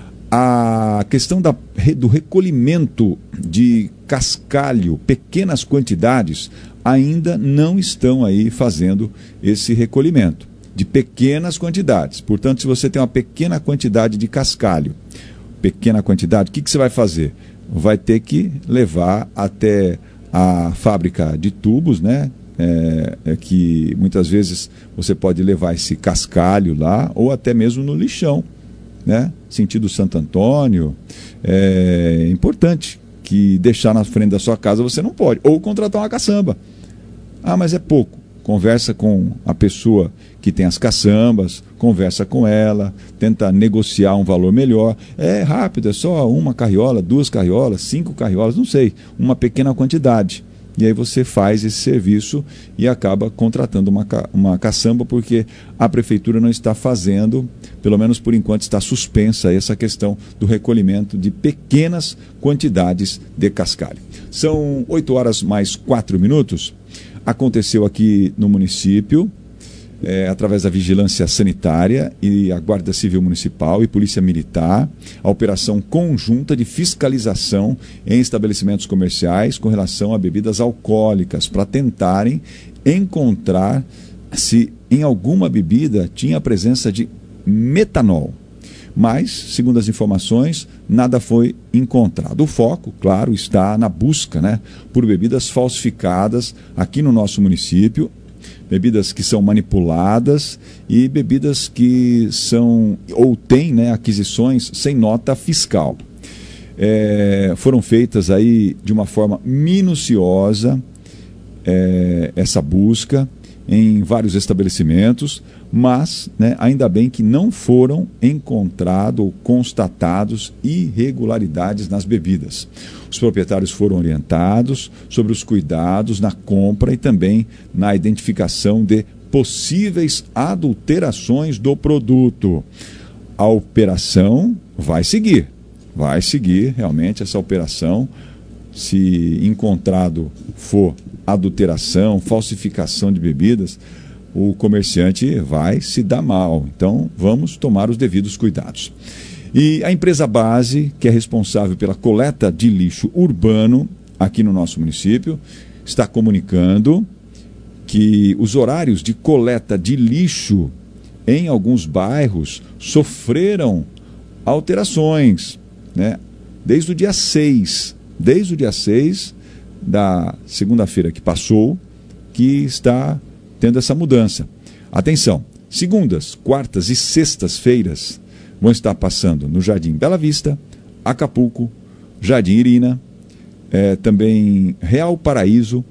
A questão da, do recolhimento de cascalho, pequenas quantidades, ainda não estão aí fazendo esse recolhimento. de pequenas quantidades. Portanto, se você tem uma pequena quantidade de cascalho, pequena quantidade, o que, que você vai fazer? Vai ter que levar até a fábrica de tubos, né? É, é que muitas vezes você pode levar esse cascalho lá, ou até mesmo no lixão, né? Sentido Santo Antônio. É importante que deixar na frente da sua casa você não pode. Ou contratar uma caçamba. Ah, mas é pouco. Conversa com a pessoa que tem as caçambas, conversa com ela, tenta negociar um valor melhor. É rápido, é só uma carriola, duas carriolas, cinco carriolas, não sei, uma pequena quantidade. E aí você faz esse serviço e acaba contratando uma, ca uma caçamba, porque a prefeitura não está fazendo, pelo menos por enquanto está suspensa essa questão do recolhimento de pequenas quantidades de cascalho. São oito horas mais quatro minutos. Aconteceu aqui no município, é, através da Vigilância Sanitária e a Guarda Civil Municipal e Polícia Militar, a operação conjunta de fiscalização em estabelecimentos comerciais com relação a bebidas alcoólicas, para tentarem encontrar se em alguma bebida tinha a presença de metanol. Mas, segundo as informações, nada foi encontrado. O foco, claro, está na busca, né, por bebidas falsificadas aqui no nosso município, bebidas que são manipuladas e bebidas que são ou têm, né, aquisições sem nota fiscal. É, foram feitas aí de uma forma minuciosa é, essa busca em vários estabelecimentos, mas, né, ainda bem que não foram encontrados ou constatados irregularidades nas bebidas. Os proprietários foram orientados sobre os cuidados na compra e também na identificação de possíveis adulterações do produto. A operação vai seguir, vai seguir realmente essa operação. Se encontrado for adulteração, falsificação de bebidas, o comerciante vai se dar mal. Então, vamos tomar os devidos cuidados. E a empresa base, que é responsável pela coleta de lixo urbano aqui no nosso município, está comunicando que os horários de coleta de lixo em alguns bairros sofreram alterações, né? Desde o dia seis, desde o dia seis da segunda-feira que passou, que está tendo essa mudança. Atenção, segundas, quartas e sextas-feiras vão estar passando no Jardim Bela Vista, Acapulco, Jardim Irina, é, também Real Paraíso,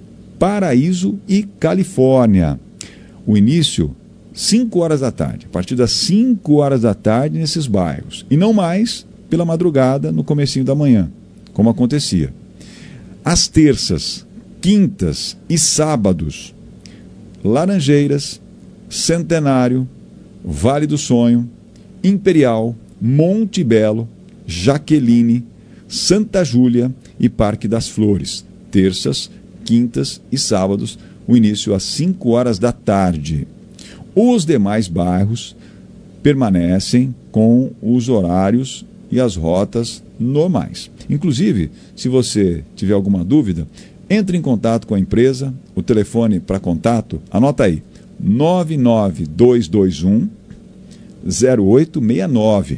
Paraíso e Califórnia. O início, cinco horas da tarde, a partir das cinco horas da tarde nesses bairros. E não mais pela madrugada, no comecinho da manhã, como acontecia. Às terças, quintas e sábados, Laranjeiras, Centenário, Vale do Sonho, Imperial, Monte Belo, Jaqueline, Santa Júlia e Parque das Flores. Terças, quintas e sábados, o início às cinco horas da tarde. Os demais bairros permanecem com os horários e as rotas normais. Inclusive, se você tiver alguma dúvida, entre em contato com a empresa. O telefone para contato, anota aí, nove nove dois dois um zero oito seis nove.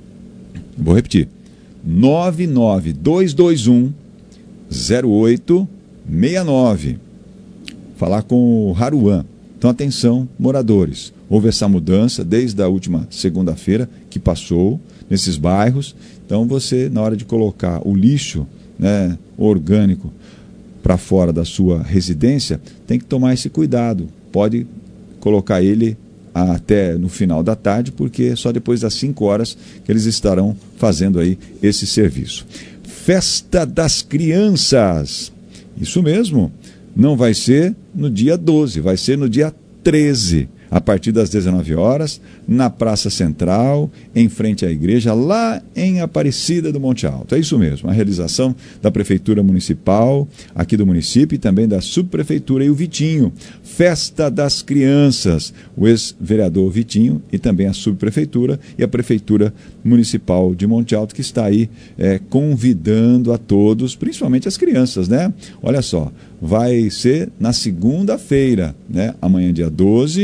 Vou repetir, nove nove dois dois um zero oito seis nove. Falar com o Haruan. Então, atenção, moradores. Houve essa mudança desde a última segunda-feira que passou nesses bairros. Então, você, na hora de colocar o lixo, né, orgânico para fora da sua residência, tem que tomar esse cuidado. Pode colocar ele até no final da tarde, porque só depois das cinco horas que eles estarão fazendo aí esse serviço. Festa das Crianças. Isso mesmo. Não vai ser no dia doze, vai ser no dia treze. A partir das dezenove horas, na Praça Central, em frente à igreja, lá em Aparecida do Monte Alto. É isso mesmo, a realização da Prefeitura Municipal, aqui do município, e também da Subprefeitura e o Vitinho. Festa das Crianças, o ex-vereador Vitinho e também a Subprefeitura e a Prefeitura Municipal de Monte Alto, que está aí é, convidando a todos, principalmente as crianças, né? Olha só, vai ser na segunda-feira, né? Amanhã, dia doze,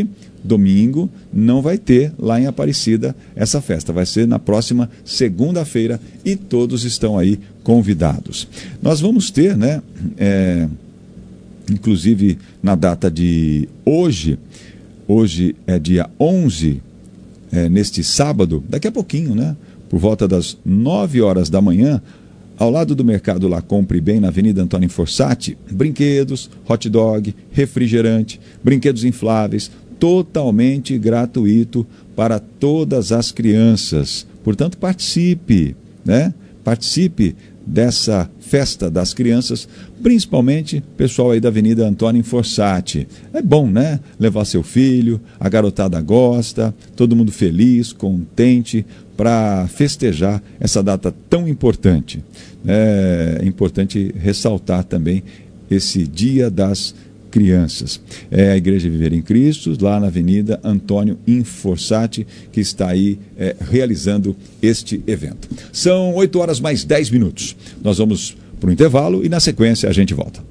domingo, não vai ter lá em Aparecida essa festa. Vai ser na próxima segunda-feira e todos estão aí convidados. Nós vamos ter, né, é, inclusive na data de hoje, hoje é dia onze, é, neste sábado, daqui a pouquinho, né, por volta das nove horas da manhã, ao lado do Mercado La Compre Bem, na Avenida Antônio Fossati, brinquedos, hot dog, refrigerante, brinquedos infláveis, totalmente gratuito para todas as crianças. Portanto, participe, né? Participe dessa festa das crianças, principalmente pessoal aí da Avenida Antônio Fossati. É bom, né? Levar seu filho, a garotada gosta, todo mundo feliz, contente, para festejar essa data tão importante. É importante ressaltar também esse Dia das Crianças. É a Igreja Viver em Cristo, lá na Avenida Antônio Fossati, que está aí é, realizando este evento. São oito horas mais dez minutos. Nós vamos para o intervalo e na sequência a gente volta.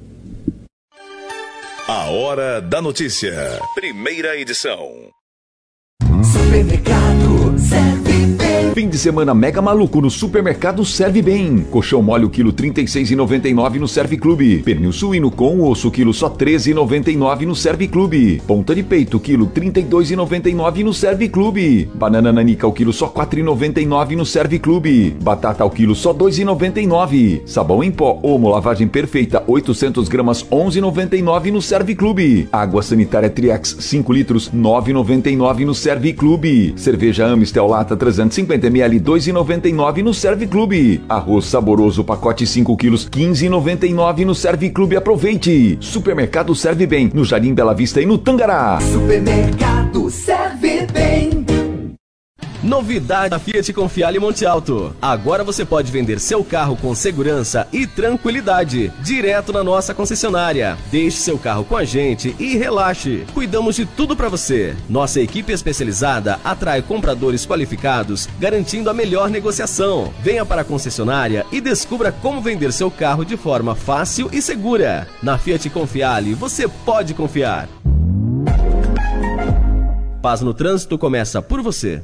A Hora da Notícia. Primeira edição. Supermercado Serve Bem. Fim de semana mega maluco no Supermercado Serve Bem. Colchão mole o quilo trinta e seis reais e noventa e nove centavos no Serve Clube. Pernil suíno com osso quilo só treze reais e noventa e nove centavos no Serve Clube. Ponta de peito quilo trinta e dois reais e noventa e nove centavos no Serve Clube. Banana nanica ao quilo só quatro reais e noventa e nove centavos no Serve Clube. Batata ao quilo só dois reais e noventa e nove centavos. Sabão em pó Omo lavagem perfeita oitocentas gramas onze reais e noventa e nove centavos no Serve Clube. Água sanitária Triex cinco litros nove reais e noventa e nove centavos no Serve Clube. Cerveja Amistel lata trezentos e cinquenta mililitros dois reais e noventa e nove centavos no Serve Clube. Arroz saboroso pacote cinco quilos quinze reais e noventa e nove centavos no Serve Clube. Aproveite. Supermercado Serve Bem no Jardim Bela Vista e no Tangará. Supermercado Serve Bem. Novidade da Fiat Confiale Monte Alto. Agora você pode vender seu carro com segurança e tranquilidade, direto na nossa concessionária. Deixe seu carro com a gente e relaxe. Cuidamos de tudo para você. Nossa equipe especializada atrai compradores qualificados, garantindo a melhor negociação. Venha para a concessionária e descubra como vender seu carro de forma fácil e segura. Na Fiat Confiale, você pode confiar. Paz no trânsito começa por você.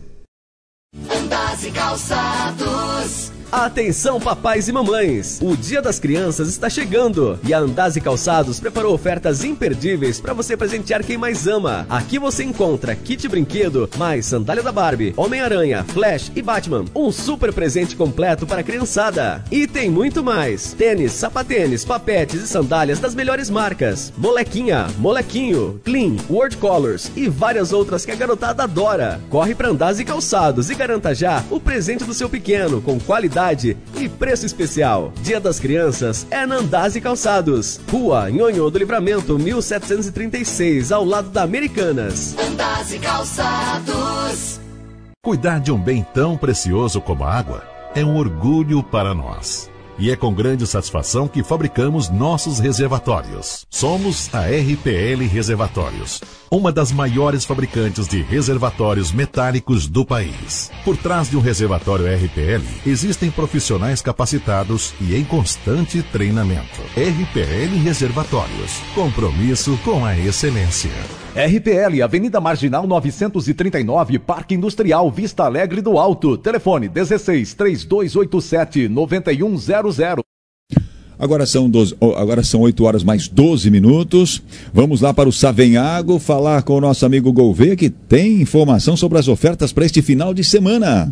Andas e Calçados. Atenção, papais e mamães! O Dia das Crianças está chegando e a Andaz e Calçados preparou ofertas imperdíveis para você presentear quem mais ama. Aqui você encontra kit brinquedo, mais sandália da Barbie, Homem-Aranha, Flash e Batman. Um super presente completo para a criançada. E tem muito mais: tênis, sapatênis, papetes e sandálias das melhores marcas, molequinha, molequinho, Clean, World Colors e várias outras que a garotada adora. Corre para Andaz e Calçados e garanta já o presente do seu pequeno com qualidade e preço especial. Dia das Crianças é na Andaz e Calçados. Rua Nhonhô do Livramento, mil setecentos e trinta e seis, ao lado da Americanas. Andas e Calçados. Cuidar de um bem tão precioso como a água é um orgulho para nós. E é com grande satisfação que fabricamos nossos reservatórios. Somos a R P L Reservatórios, uma das maiores fabricantes de reservatórios metálicos do país. Por trás de um reservatório R P L, existem profissionais capacitados e em constante treinamento. R P L Reservatórios, compromisso com a excelência. R P L, Avenida Marginal novecentos e trinta e nove, Parque Industrial Vista Alegre do Alto. Telefone dezesseis, três dois oito sete, nove um zero zero. Agora são, doze, agora são oito horas mais doze minutos. Vamos lá para o Savenhago falar com o nosso amigo Gouveia, que tem informação sobre as ofertas para este final de semana.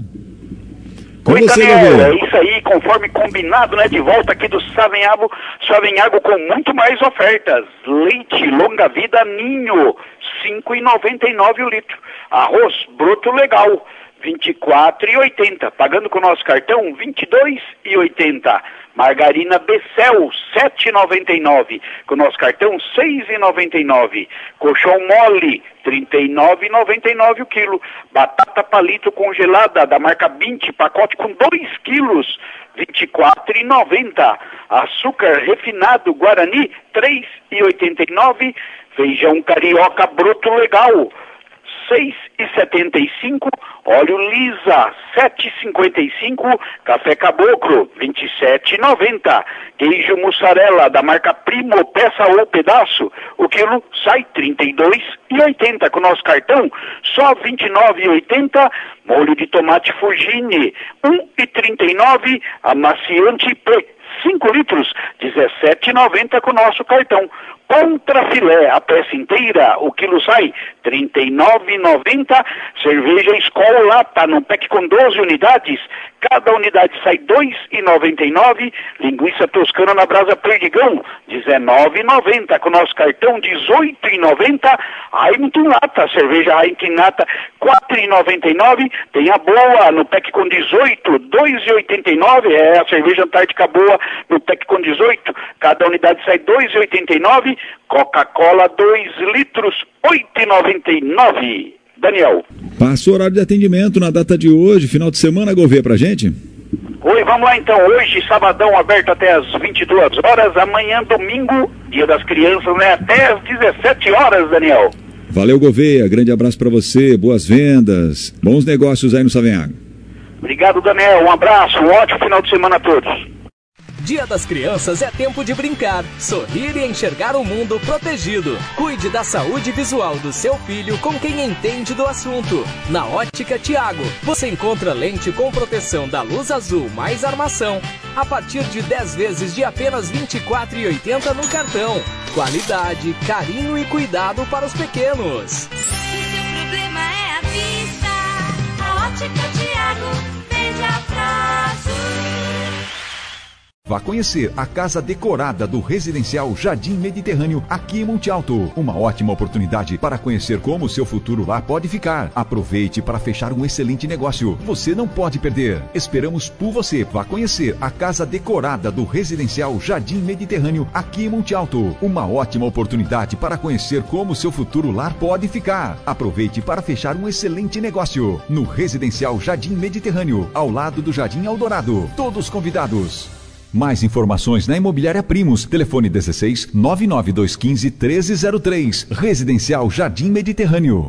Com Oi, você, Daniel, Gouveia. é isso aí, conforme combinado, né? De volta aqui do Savenhago, Savenhago com muito mais ofertas. Leite longa vida Ninho, cinco reais e noventa e nove centavos o litro. Arroz bruto legal, vinte e quatro reais e oitenta centavos. Pagando com o nosso cartão, vinte e dois reais e oitenta centavos. Margarina Becel, sete reais e noventa e nove centavos. Com o nosso cartão, seis reais e noventa e nove centavos. Colchão mole, trinta e nove reais e noventa e nove centavos o quilo. Batata palito congelada da marca Bint, pacote com dois quilos, vinte e quatro reais e noventa centavos. Açúcar refinado Guarani, três reais e oitenta e nove centavos. Feijão carioca bruto legal, seis e setenta e cinco. Óleo Lisa, sete e cinquenta e cinco. Café Caboclo, vinte e sete e noventa. Queijo mussarela da marca Primo, peça ou pedaço, o quilo sai trinta e dois e oitenta. Com o nosso cartão, só vinte e nove e oitenta. Molho de tomate Fugini, um e trinta e nove. Amaciante P, cinco litros, dezessete e noventa com o nosso cartão. Contra filé, a peça inteira, o quilo sai trinta e nove e noventa. Cerveja Skol Lata, no pack com doze unidades, cada unidade sai dois e noventa e nove. Linguiça toscana na brasa Perdigão, dezenove e noventa com nosso cartão, dezoito e noventa. Heineken Lata, cerveja Heineken Lata, quatro e noventa e nove. Tem a boa no pack com dezoito, dois e oitenta e nove. É a cerveja Antártica Boa no pack com dezoito, cada unidade sai dois e oitenta e nove. Coca-Cola dois litros, oito e noventa e nove. Daniel. Passa o horário de atendimento na data de hoje, final de semana, Gouveia, pra gente? Oi, vamos lá então. Hoje, sabadão, aberto até as vinte e duas horas. Amanhã, domingo, dia das crianças, né? Até as dezessete horas, Daniel. Valeu, Gouveia. Grande abraço pra você. Boas vendas. Bons negócios aí no Savenhago. Obrigado, Daniel. Um abraço. Um ótimo final de semana a todos. Dia das Crianças é tempo de brincar, sorrir e enxergar o mundo protegido. Cuide da saúde visual do seu filho com quem entende do assunto. Na Ótica Tiago, você encontra lente com proteção da luz azul mais armação a partir de dez vezes de apenas vinte e quatro reais e oitenta centavos no cartão. Qualidade, carinho e cuidado para os pequenos. Se seu problema é a vista, a Ótica Tiago vende a prazo. Vá conhecer a casa decorada do residencial Jardim Mediterrâneo aqui em Monte Alto. Uma ótima oportunidade para conhecer como o seu futuro lá pode ficar. Aproveite para fechar um excelente negócio. Você não pode perder. Esperamos por você. Vá conhecer a casa decorada do residencial Jardim Mediterrâneo aqui em Monte Alto. Uma ótima oportunidade para conhecer como o seu futuro lar pode ficar. Aproveite para fechar um excelente negócio. No residencial Jardim Mediterrâneo, ao lado do Jardim Eldorado. Todos convidados. Mais informações na Imobiliária Primos. Telefone dezesseis, nove nove dois um cinco, treze zero três. Residencial Jardim Mediterrâneo.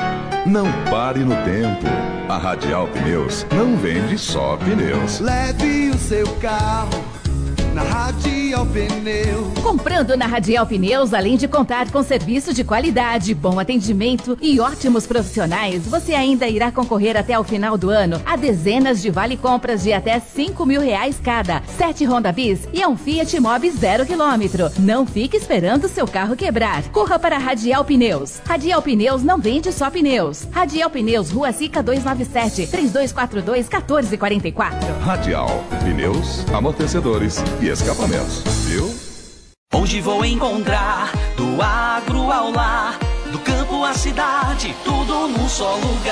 Não pare no tempo. A Radial Pneus não vende só pneus. Leve o seu carro na Radial Pneus. Comprando na Radial Pneus, além de contar com serviço de qualidade, bom atendimento e ótimos profissionais, você ainda irá concorrer até o final do ano a dezenas de vale-compras de até cinco mil reais cada, sete Honda Bis e um Fiat Mobi zero quilômetro. Não fique esperando seu carro quebrar. Corra para a Radial Pneus. Radial Pneus não vende só pneus. Radial Pneus, Rua Sica duzentos e noventa e sete, três dois quatro dois, um quatro quatro quatro. Radial, pneus, amortecedores e escapamentos, viu? Hoje vou encontrar do agro ao lar, do campo à cidade, tudo num só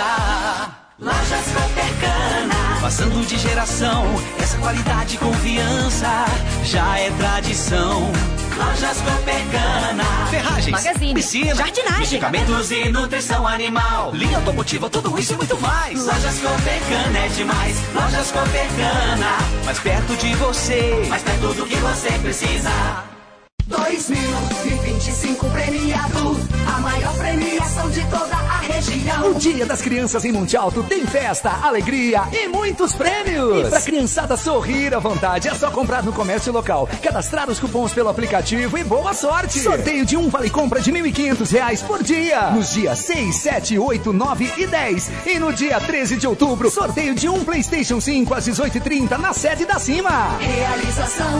lugar. Lajas Coopercana, passando de geração, essa qualidade e confiança já é tradição. Lojas Coopercana, ferragens, magazine, piscina, jardinagem, medicamentos e nutrição animal, linha automotiva, tudo isso e muito mais. Lojas Coopercana é demais. Lojas Coopercana, mais perto de você, mais perto do que você precisa. dois mil e vinte e cinco premiados, a maior premiação de toda a região. O Dia das Crianças em Monte Alto tem festa, alegria e muitos prêmios. E pra criançada sorrir à vontade, é só comprar no comércio local, cadastrar os cupons pelo aplicativo e boa sorte. Sorteio de um vale-compra de mil e quinhentos reais por dia, nos dias seis, sete, oito, nove e dez. E no dia treze de outubro, sorteio de um PlayStation cinco às dezoito e trinta na sede da Cima. Realização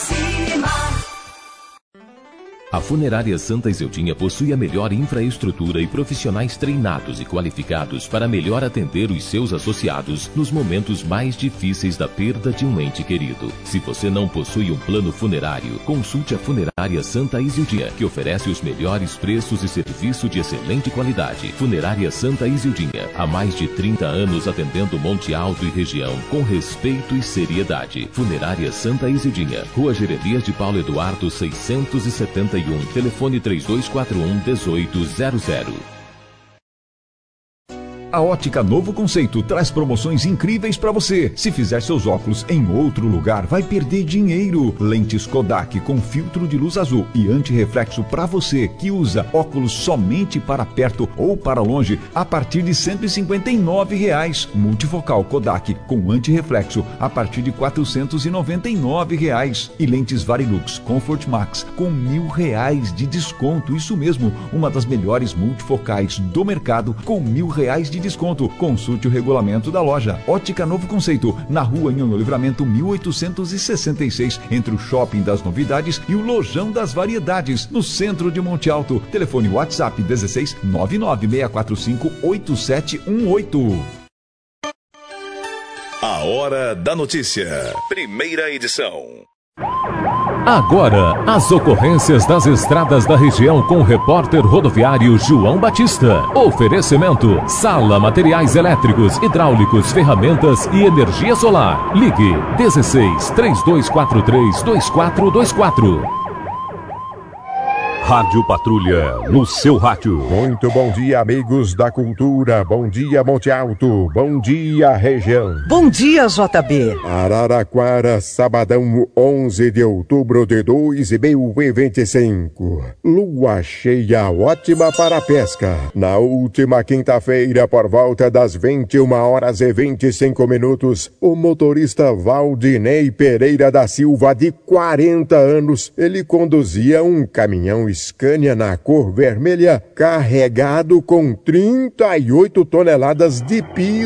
acima. A Funerária Santa Izildinha possui a melhor infraestrutura e profissionais treinados e qualificados para melhor atender os seus associados nos momentos mais difíceis da perda de um ente querido. Se você não possui um plano funerário, consulte a Funerária Santa Izildinha, que oferece os melhores preços e serviço de excelente qualidade. Funerária Santa Izildinha, há mais de trinta anos atendendo Monte Alto e região com respeito e seriedade. Funerária Santa Izildinha, Rua Jeremias de Paulo Eduardo seiscentos e setenta e um, telefone três dois quatro um, um oito zero zero. A Ótica Novo Conceito traz promoções incríveis para você. Se fizer seus óculos em outro lugar, vai perder dinheiro. Lentes Kodak com filtro de luz azul e antirreflexo para você que usa óculos somente para perto ou para longe, a partir de cento e cinquenta e nove reais. Multifocal Kodak com antirreflexo a partir de quatrocentos e noventa e nove reais. E lentes Varilux Comfort Max com mil reais de desconto. Isso mesmo, uma das melhores multifocais do mercado com mil reais de desconto. Consulte o regulamento da loja. Ótica Novo Conceito, na rua Nhonho Livramento mil oitocentos e sessenta e seis, entre o Shopping das Novidades e o Lojão das Variedades, no centro de Monte Alto. Telefone WhatsApp dezesseis nove nove seis quatro cinco oito sete um oito. A Hora da Notícia. Primeira edição. Agora, as ocorrências das estradas da região com o repórter rodoviário João Batista. Oferecimento: Sala Materiais Elétricos, Hidráulicos, Ferramentas e Energia Solar. Ligue dezesseis, três dois quatro três, dois quatro dois quatro. Rádio Patrulha, no seu rádio. Muito bom dia, amigos da cultura. Bom dia, Monte Alto. Bom dia, região. Bom dia, J B. Araraquara, sabadão, onze de outubro de dois mil e vinte e cinco. Lua cheia ótima para a pesca. Na última quinta-feira, por volta das vinte e uma horas e vinte e cinco minutos, o motorista Valdinei Pereira da Silva, de quarenta anos, ele conduzia um caminhão Scania na cor vermelha, carregado com trinta e oito toneladas de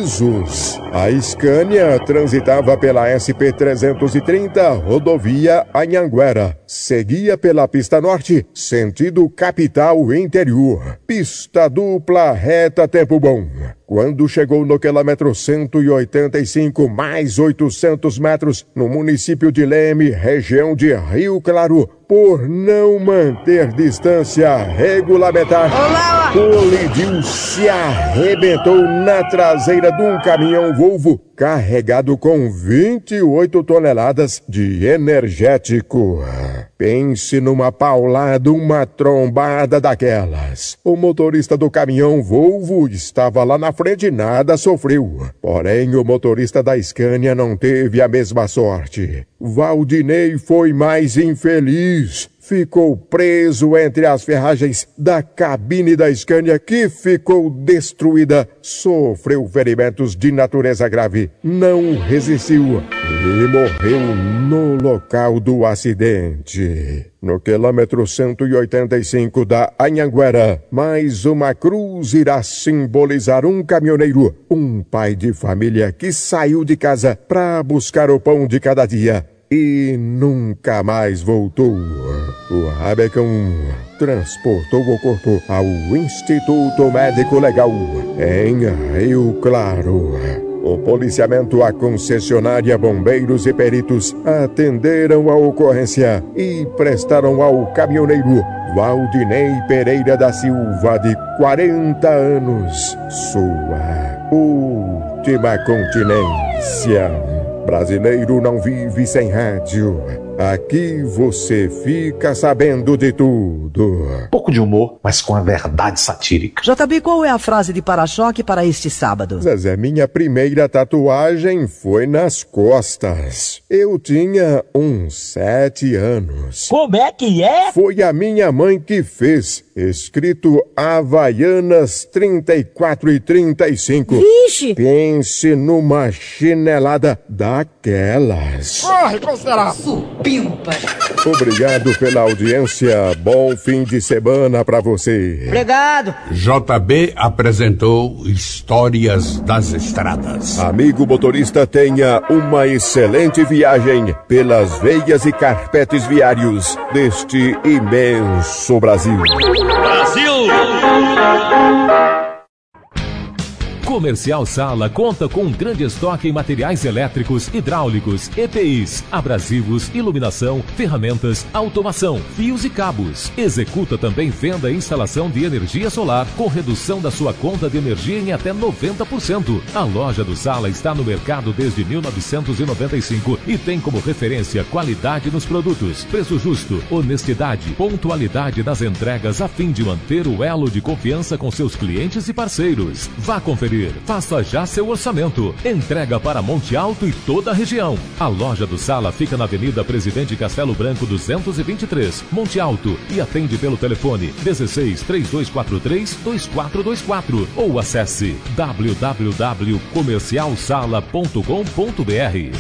pisos. A Scania transitava pela S P trezentos e trinta, rodovia Anhanguera. Seguia pela pista norte, sentido capital interior. Pista dupla reta, tempo bom. Quando chegou no quilômetro cento e oitenta e cinco, mais oitocentos metros, no município de Leme, região de Rio Claro, por não manter distância regulamentar, colidiu, se arrebentou na traseira de um caminhão Volvo carregado com vinte e oito toneladas de energético. Pense numa paulada, uma trombada daquelas. O motorista do caminhão Volvo estava lá na frente e nada sofreu. Porém, o motorista da Scania não teve a mesma sorte. Valdinei foi mais infeliz. Ficou preso entre as ferragens da cabine da Scania, que ficou destruída. Sofreu ferimentos de natureza grave. Não resistiu e morreu no local do acidente. No quilômetro cento e oitenta e cinco da Anhanguera, mais uma cruz irá simbolizar um caminhoneiro, um pai de família que saiu de casa para buscar o pão de cada dia e nunca mais voltou. O Rabecão transportou o corpo ao Instituto Médico Legal em Rio Claro. O policiamento, a concessionária, bombeiros e peritos atenderam a ocorrência e prestaram ao caminhoneiro Valdinei Pereira da Silva, de quarenta anos, sua última continência. Brasileiro não vive sem rádio. Aqui você fica sabendo de tudo. Pouco de humor, mas com a verdade satírica. J B, qual é a frase de para-choque para este sábado? Zezé, minha primeira tatuagem foi nas costas. Eu tinha uns sete anos. Como é que é? Foi a minha mãe que fez. Escrito Havaianas trinta e quatro e trinta e cinco. Vixe! Pense numa chinelada daquelas. Corre, consideraço! Pimpa! Obrigado pela audiência. Bom fim de semana pra você. Obrigado. J B apresentou Histórias das Estradas. Amigo motorista, tenha uma excelente viagem pelas veias e carpetes viários deste imenso Brasil. Brasil! Comercial Sala conta com um grande estoque em materiais elétricos, hidráulicos, E P Is, abrasivos, iluminação, ferramentas, automação, fios e cabos. Executa também venda e instalação de energia solar com redução da sua conta de energia em até noventa por cento. A loja do Sala está no mercado desde mil novecentos e noventa e cinco e tem como referência qualidade nos produtos, preço justo, honestidade, pontualidade nas entregas a fim de manter o elo de confiança com seus clientes e parceiros. Vá conferir concorrer. Faça já seu orçamento. Entrega para Monte Alto e toda a região. A loja do Sala fica na Avenida Presidente Castelo Branco duzentos e vinte e três, Monte Alto, e atende pelo telefone dezesseis, três dois quatro três, dois quatro dois quatro ou acesse w w w ponto comercial sala ponto com ponto b r.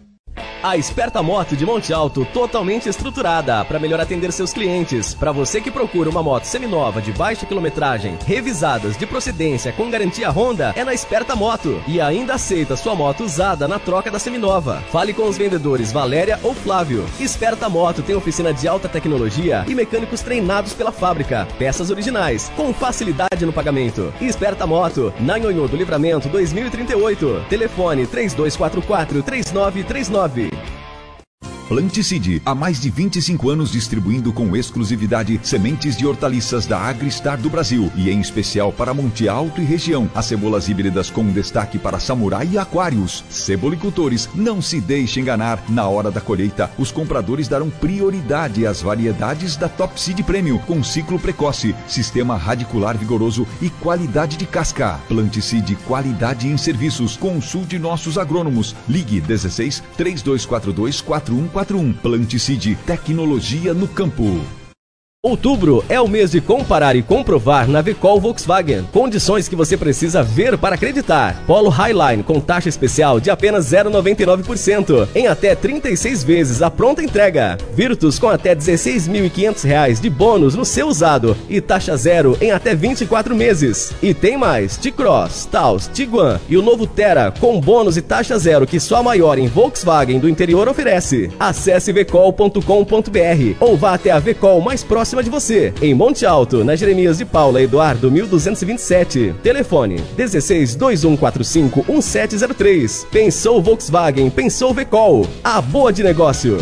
A Esperta Moto de Monte Alto, totalmente estruturada para melhor atender seus clientes. Para você que procura uma moto seminova de baixa quilometragem, revisadas de procedência com garantia Honda, é na Esperta Moto. E ainda aceita sua moto usada na troca da seminova. Fale com os vendedores Valéria ou Flávio. Esperta Moto tem oficina de alta tecnologia e mecânicos treinados pela fábrica. Peças originais, com facilidade no pagamento. Esperta Moto, na Nhonhô do Livramento dois mil e trinta e oito. Telefone três dois quatro quatro, três nove três nove. Planticide, há mais de vinte e cinco anos distribuindo com exclusividade sementes de hortaliças da Agristar do Brasil e em especial para Monte Alto e região. As cebolas híbridas com destaque para Samurai e Aquários. Cebolicultores, não se deixe enganar. Na hora da colheita, os compradores darão prioridade às variedades da Top Seed Premium com ciclo precoce, sistema radicular vigoroso e qualidade de casca. Planticide, qualidade em serviços. Consulte nossos agrônomos. Ligue dezesseis, três dois quatro dois, quatro um quatro um. Planticide, tecnologia no campo. Outubro é o mês de comparar e comprovar na Vecol Volkswagen. Condições que você precisa ver para acreditar. Polo Highline com taxa especial de apenas zero vírgula noventa e nove por cento em até trinta e seis vezes a pronta entrega. Virtus com até dezesseis mil e quinhentos reais de bônus no seu usado e taxa zero em até vinte e quatro meses. E tem mais, T-Cross, Taos, Tiguan e o novo Terra com bônus e taxa zero que só a maior em Volkswagen do interior oferece. Acesse vecol ponto com ponto b r ou vá até a Vecol mais próxima de você, em Monte Alto, na Jeremias de Paula Eduardo mil duzentos e vinte e sete. Telefone dezesseis, dois um quatro cinco, um sete zero três. Pensou Volkswagen, pensou Vecol. A boa de negócio.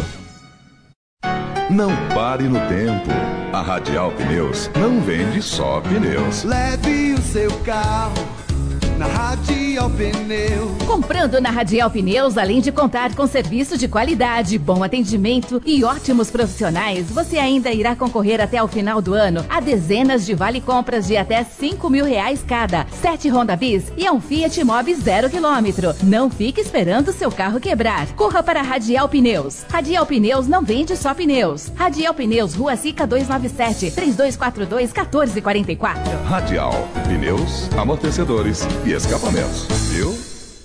Não pare no tempo. A Radial Pneus não vende só pneus. Leve o seu carro na Radial Pneus. Comprando na Radial Pneus, além de contar com serviço de qualidade, bom atendimento e ótimos profissionais, você ainda irá concorrer até o final do ano a dezenas de vale-compras de até cinco mil reais cada, sete Honda Bis e um Fiat Mobi zero quilômetro. Não fique esperando seu carro quebrar. Corra para a Radial Pneus. Radial Pneus não vende só pneus. Radial Pneus, Rua Sica duzentos e noventa e sete, três dois quatro dois, um quatro quatro quatro. Radial, pneus, amortecedores e escapamentos, viu?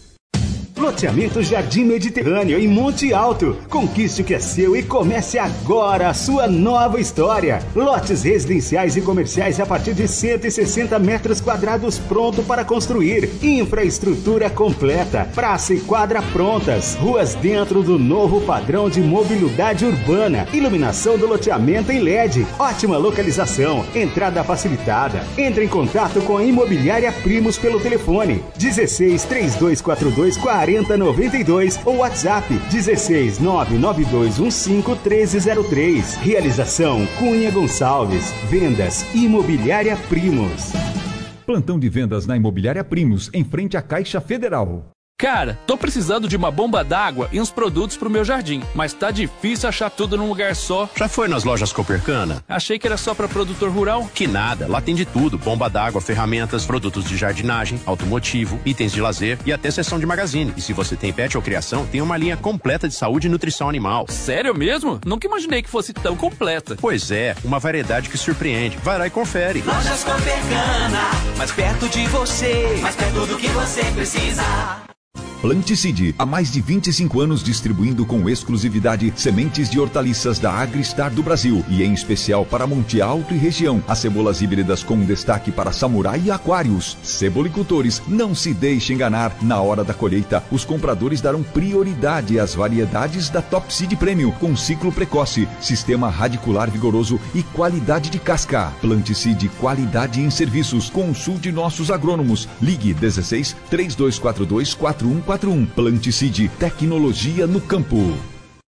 Loteamento Jardim Mediterrâneo em Monte Alto. Conquiste o que é seu e comece agora a sua nova história. Lotes residenciais e comerciais a partir de cento e sessenta metros quadrados pronto para construir. Infraestrutura completa. Praça e quadra prontas. Ruas dentro do novo padrão de mobilidade urbana. Iluminação do loteamento em L E D. Ótima localização. Entrada facilitada. Entre em contato com a Imobiliária Primos pelo telefone dezesseis, três dois quatro dois, quarenta noventa e dois ou WhatsApp dezesseis, nove nove dois um cinco, treze zero três. Realização Cunha Gonçalves. Vendas Imobiliária Primos. Plantão de vendas na Imobiliária Primos, em frente à Caixa Federal. Cara, tô precisando de uma bomba d'água e uns produtos pro meu jardim, mas tá difícil achar tudo num lugar só. Já foi nas lojas Copercana? Achei que era só pra produtor rural. Que nada, lá tem de tudo: bomba d'água, ferramentas, produtos de jardinagem, automotivo, itens de lazer e até seção de magazine. E se você tem pet ou criação, tem uma linha completa de saúde e nutrição animal. Sério mesmo? Nunca imaginei que fosse tão completa. Pois é, uma variedade que surpreende. Vai lá e confere. Lojas Copercana, mais perto de você, mais perto do que você precisa. Planticide, há mais de vinte e cinco anos distribuindo com exclusividade sementes de hortaliças da Agristar do Brasil e em especial para Monte Alto e região. As cebolas híbridas com destaque para Samurai e Aquários. Cebolicultores, não se deixe enganar. Na hora da colheita, os compradores darão prioridade às variedades da Top Seed Premium com ciclo precoce, sistema radicular vigoroso e qualidade de casca. Planticide, qualidade em serviços. Consulte nossos agrônomos. Ligue dezesseis, três dois quatro dois, quatro um quatro um. Planticide, tecnologia no campo.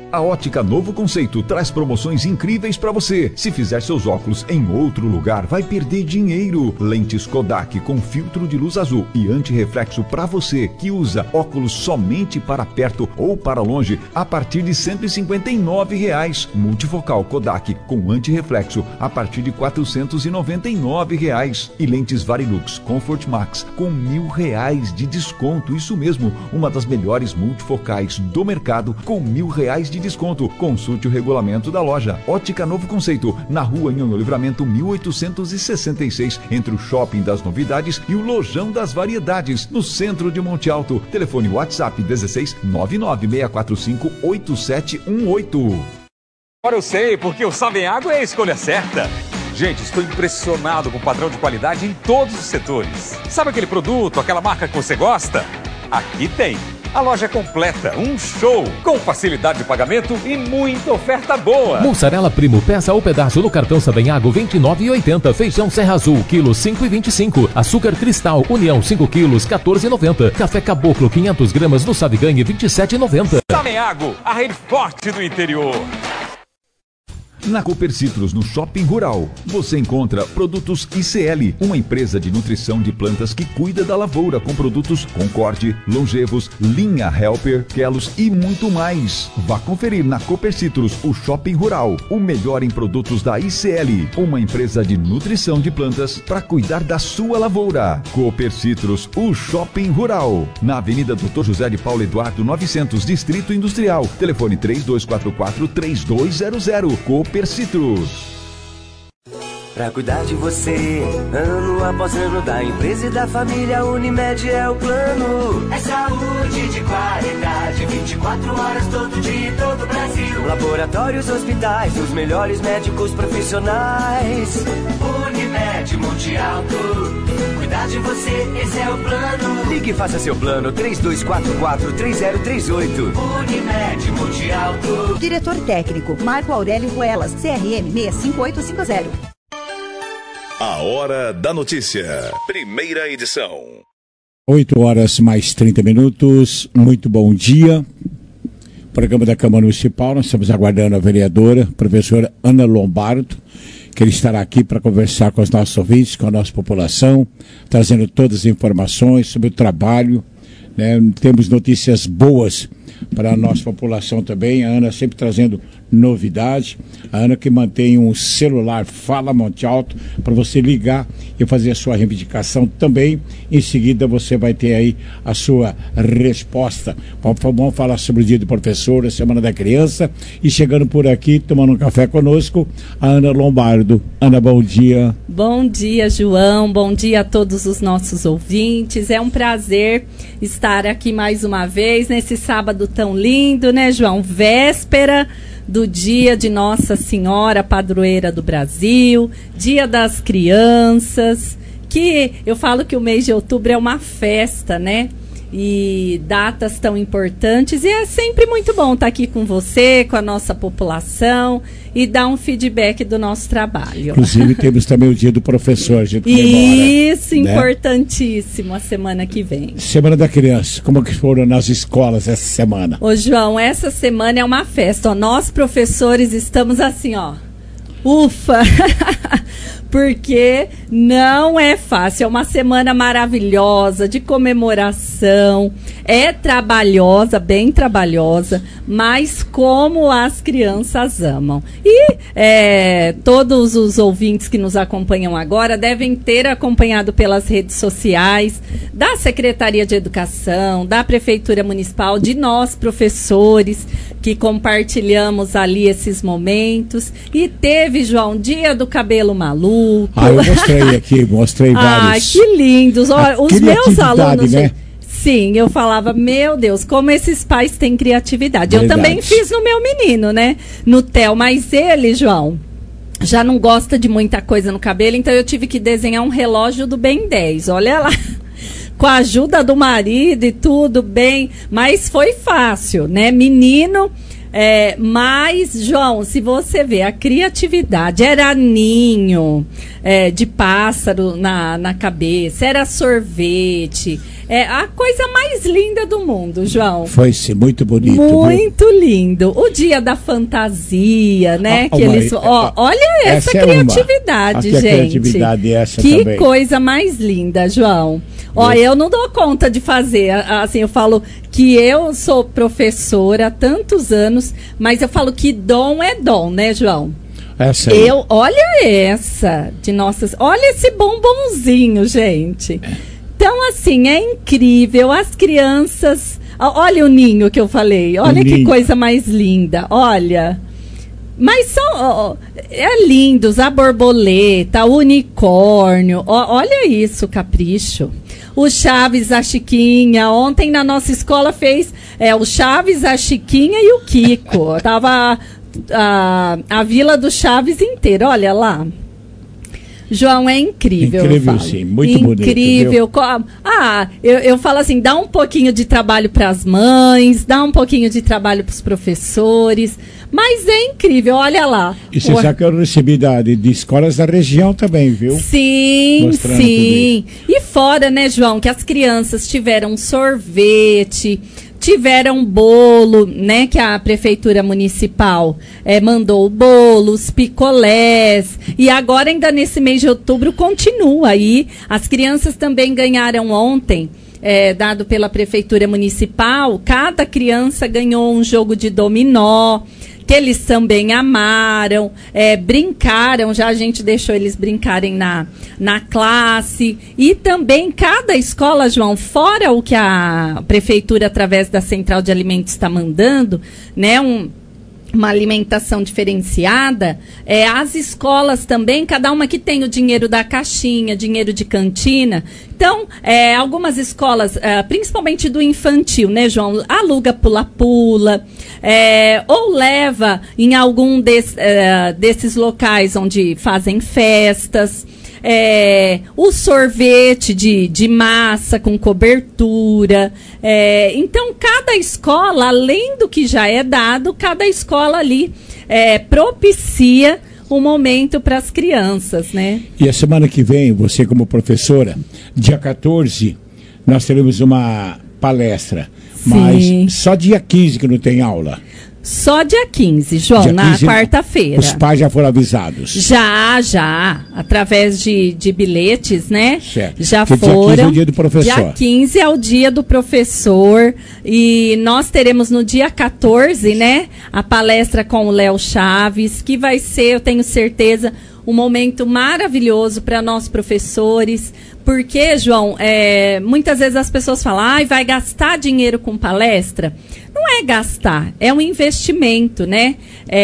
A Ótica Novo Conceito traz promoções incríveis para você. Se fizer seus óculos em outro lugar, vai perder dinheiro. Lentes Kodak com filtro de luz azul e antirreflexo para você que usa óculos somente para perto ou para longe, a partir de cento e cinquenta e nove reais. Multifocal Kodak com antirreflexo a partir de quatrocentos e noventa e nove reais. E lentes Varilux Comfort Max com mil reais de desconto. Isso mesmo, uma das melhores multifocais do mercado com mil reais de desconto. Consulte o regulamento da loja. Ótica Novo Conceito, na rua Nhonho Livramento mil oitocentos e sessenta e seis, entre o Shopping das Novidades e o Lojão das Variedades, no centro de Monte Alto. Telefone WhatsApp dezesseis nove nove seis quatro cinco oito sete um oito. Agora eu sei, porque o Savenhago é a escolha certa. Gente, estou impressionado com o padrão de qualidade em todos os setores. Sabe aquele produto, aquela marca que você gosta? Aqui tem. A loja é completa, um show, com facilidade de pagamento e muita oferta boa. Mussarela Primo, peça ou pedaço no cartão Savenhago vinte e nove reais e oitenta centavos. Feijão Serra Azul, quilo cinco reais e vinte e cinco centavos. Açúcar Cristal, União cinco quilos, quatorze reais e noventa centavos. Café Caboclo, quinhentas gramas no Saviganhe, vinte e sete reais e noventa centavos. Savenhago, a rede forte do interior. Na Cooper Citrus, no Shopping Rural, você encontra produtos I C L, uma empresa de nutrição de plantas que cuida da lavoura com produtos Concorde, Longevos, Linha Helper, Kelos e muito mais. Vá conferir na Cooper Citrus, o Shopping Rural, o melhor em produtos da I C L, uma empresa de nutrição de plantas para cuidar da sua lavoura. Cooper Citrus, o Shopping Rural, na Avenida doutor José de Paulo Eduardo novecentos, Distrito Industrial. Telefone três dois quatro quatro, três dois zero zero. Cooper Citrus. Pra cuidar de você, ano após ano, da empresa e da família, Unimed é o plano. É saúde de qualidade, vinte e quatro horas, todo dia e todo o Brasil. Laboratórios, hospitais, os melhores médicos profissionais. Unimed Monte Alto, cuidar de você, esse é o plano. Ligue e faça seu plano, três dois quatro quatro, três zero três oito. Unimed Monte Alto. Diretor técnico, Marco Aurélio Ruelas, C R M seis cinco oito cinco zero. A Hora da Notícia, primeira edição. oito horas mais trinta minutos, muito bom dia. Programa da Câmara Municipal, nós estamos aguardando a vereadora, professora Ana Lombardo, que ele estará aqui para conversar com os nossos ouvintes, com a nossa população, trazendo todas as informações sobre o trabalho, né? Temos notícias boas para a nossa população também. A Ana sempre trazendo novidade. A Ana que mantém um celular Fala Monte Alto para você ligar e fazer a sua reivindicação também. Em seguida você vai ter aí a sua resposta. Vamos falar sobre o dia do professor, a Semana da Criança, e chegando por aqui, tomando um café conosco, a Ana Lombardo. Ana, bom dia. Bom dia, João. Bom dia a todos os nossos ouvintes. É um prazer estar aqui mais uma vez nesse sábado tão lindo, né, João? Véspera do dia de Nossa Senhora Padroeira do Brasil, Dia das Crianças, que eu falo que o mês de outubro é uma festa, né? E datas tão importantes, e é sempre muito bom estar aqui com você, com a nossa população, e dar um feedback do nosso trabalho. Inclusive temos também o dia do professor, a gente comemora, Isso, né? Importantíssimo, a semana que vem. Semana da Criança, como que foram nas escolas essa semana? Ô João, essa semana é uma festa, ó. Nós professores estamos assim, ó, ufa, porque não é fácil, é uma semana maravilhosa, de comemoração, é trabalhosa, bem trabalhosa, mas como as crianças amam. E é, todos os ouvintes que nos acompanham agora devem ter acompanhado pelas redes sociais da Secretaria de Educação, da Prefeitura Municipal, de nós professores, que compartilhamos ali esses momentos. E teve, João, Dia do Cabelo Maluco. Ah, eu mostrei aqui, mostrei vários. Ah, que lindos. Olha, os meus alunos... Né? Sim, eu falava, meu Deus, como esses pais têm criatividade. Verdade. Eu também fiz no meu menino, né? No Theo, mas ele, João, já não gosta de muita coisa no cabelo, então eu tive que desenhar um relógio do Ben dez. Olha lá. Com a ajuda do marido e tudo bem, mas foi fácil, né? Menino, é, mas, João, se você vê a criatividade, era ninho é, de pássaro na, na cabeça, era sorvete, É a coisa mais linda do mundo, João. Foi sim, muito bonito. Muito viu? lindo. O dia da fantasia, né? Ah, que uma, eles, ó, olha essa, essa é criatividade, uma. Aqui gente. A criatividade é essa que também. coisa mais linda, João. Ó, eu não dou conta de fazer. Assim, eu falo que eu sou professora há tantos anos, mas eu falo que dom é dom, né, João? Essa aí. Eu, olha essa de nossas. Olha esse bombonzinho, gente. Então, assim, é incrível. As crianças. Olha o ninho que eu falei. Olha que coisa mais linda. Olha. Mas são. É lindos. A borboleta, o unicórnio. Ó, olha isso, capricho. O Chaves, a Chiquinha. Ontem na nossa escola fez é, o Chaves, a Chiquinha e o Kiko. Tava a, a Vila do Chaves inteira. Olha lá. João, é incrível. Incrível, sim. Muito bonito. Incrível. Ah, eu, eu falo assim, dá um pouquinho de trabalho para as mães, dá um pouquinho de trabalho para os professores, mas é incrível, olha lá. E você o... sabe que eu recebi da, de, de escolas da região também, viu? Sim, Mostrando sim. E fora, né, João, que as crianças tiveram sorvete, tiveram bolo, né, que a prefeitura municipal é, mandou bolos, picolés, e agora ainda nesse mês de outubro continua aí. As crianças também ganharam ontem, é, dado pela prefeitura municipal, cada criança ganhou um jogo de dominó, que eles também amaram, é, brincaram, já a gente deixou eles brincarem na, na classe, e também cada escola, João, fora o que a prefeitura, através da Central de Alimentos, está mandando, né, um, uma alimentação diferenciada, é, as escolas também, cada uma que tem o dinheiro da caixinha, dinheiro de cantina. Então, é, algumas escolas, é, principalmente do infantil, né, João, aluga pula-pula, é, ou leva em algum des, é, desses locais onde fazem festas. É, o sorvete de, de massa com cobertura. É, então, cada escola, além do que já é dado, cada escola ali é, propicia um momento para as crianças, né? E a semana que vem, você como professora, dia quatorze, nós teremos uma palestra. Sim. Mas só dia quinze que não tem aula. Só dia quinze, João, dia na quarta-feira. Os pais já foram avisados? Já, já. Através de, de bilhetes, né? Certo. Já Porque foram. Dia quinze é o dia do professor. Dia quinze é o dia do professor. E nós teremos no dia quatorze, né? A palestra com o Léo Chaves, que vai ser, eu tenho certeza, um momento maravilhoso para nós professores. Porque, João, é, muitas vezes as pessoas falam, ah, vai gastar dinheiro com palestra. Não é gastar, é um investimento, né?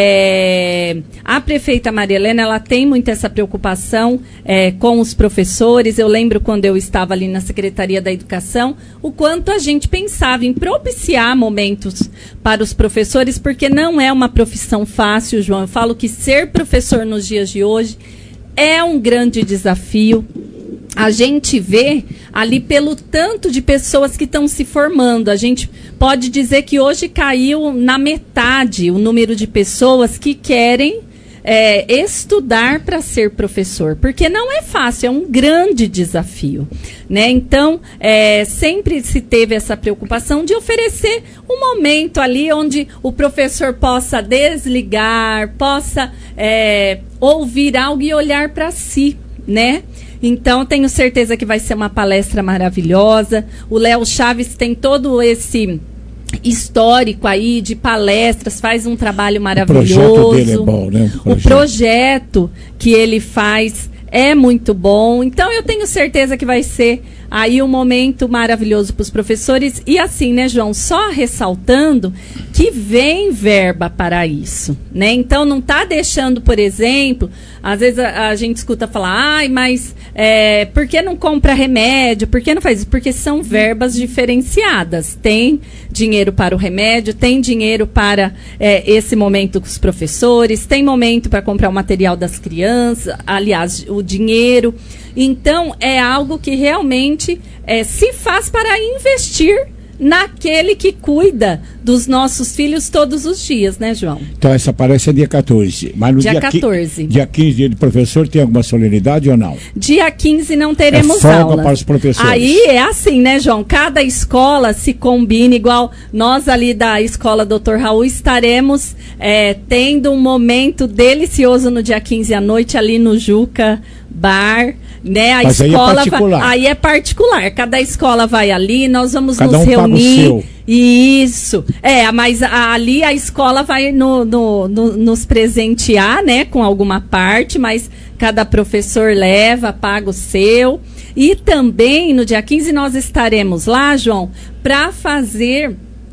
É, a prefeita Maria Helena, ela tem muito essa preocupação é, com os professores. Eu lembro quando eu estava ali na Secretaria da Educação, o quanto a gente pensava em propiciar momentos para os professores, porque não é uma profissão fácil, João. Eu falo que ser professor nos dias de hoje é um grande desafio. A gente vê ali pelo tanto de pessoas que estão se formando. A gente pode dizer que hoje caiu na metade o número de pessoas que querem é, estudar para ser professor. Porque não é fácil, é um grande desafio, né? Então, é, sempre se teve essa preocupação de oferecer um momento ali onde o professor possa desligar, possa é, ouvir algo e olhar para si, né? Então, tenho certeza que vai ser uma palestra maravilhosa. O Léo Chaves tem todo esse histórico aí de palestras, faz um trabalho maravilhoso. O projeto dele é bom, né? O projeto, o projeto que ele faz é muito bom. Então, eu tenho certeza que vai ser aí um momento maravilhoso para os professores. E assim, né, João, só ressaltando que vem verba para isso, né? Então, não está deixando, por exemplo, às vezes a, a gente escuta falar, ai, mas é, por que não compra remédio? Por que não faz isso? Porque são verbas diferenciadas. Tem dinheiro para o remédio, tem dinheiro para é, esse momento com os professores, tem momento para comprar o material das crianças, aliás, o dinheiro. Então, é algo que realmente é, se faz para investir naquele que cuida dos nossos filhos todos os dias, né, João? Então essa palestra é dia quatorze. Mas no dia, dia quatorze. Qui, dia quinze, dia de professor, tem alguma solenidade ou não? Dia quinze não teremos é folga aula. para os professores. Aí é assim, né, João? Cada escola se combina, igual nós ali da escola doutor Raul estaremos é, tendo um momento delicioso no dia quinze à noite ali no Juca Bar, né? A Mas escola aí é particular. Vai, aí é particular. Cada escola vai ali, nós vamos Cada nos um reunir. Paga o seu. Isso. É, mas a, ali a escola vai no, no, no, nos presentear, né, com alguma parte, mas cada professor leva, paga o seu. E também no dia quinze nós estaremos lá, João, para fazer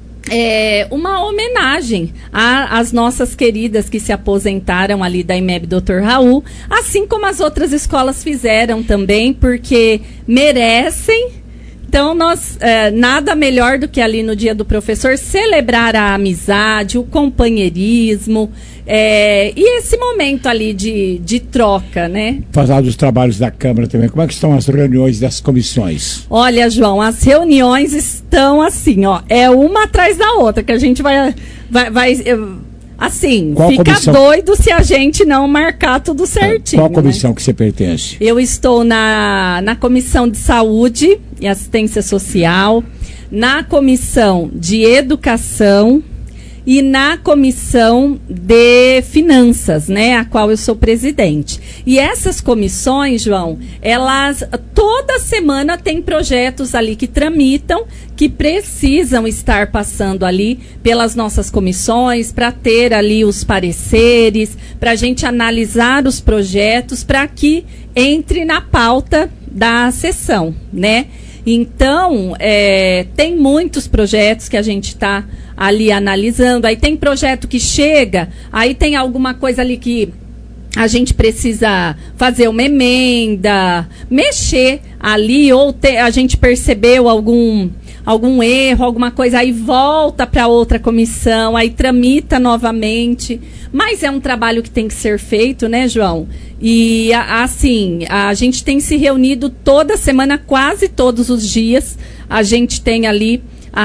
É, uma homenagem às nossas queridas que se aposentaram ali da I M E B doutor Raul, assim como as outras escolas fizeram também, porque merecem. Então, nós, é, nada melhor do que ali no dia do professor celebrar a amizade, o companheirismo, é, e esse momento ali de, de troca, né? Falar dos trabalhos da Câmara também. Como é que estão as reuniões das comissões? Olha, João, as reuniões estão assim, ó, é uma atrás da outra, que a gente vai... vai, vai assim, Qual fica comissão? doido se a gente não marcar tudo certinho. Qual comissão né? que você pertence? Eu estou na, na Comissão de Saúde e Assistência Social, na Comissão de Educação e na Comissão de Finanças, né, a qual eu sou presidente. E essas comissões, João, elas toda semana tem projetos ali que tramitam, que precisam estar passando ali pelas nossas comissões, para ter ali os pareceres, para a gente analisar os projetos, para que entre na pauta da sessão, né? Então, é, tem muitos projetos que a gente está ali analisando. Aí tem projeto que chega, aí tem alguma coisa ali que a gente precisa fazer uma emenda, mexer ali, ou te, a gente percebeu algum, algum erro, alguma coisa, aí volta para outra comissão, aí tramita novamente. Mas é um trabalho que tem que ser feito, né, João? E, assim, a gente tem se reunido toda semana, quase todos os dias. A gente tem ali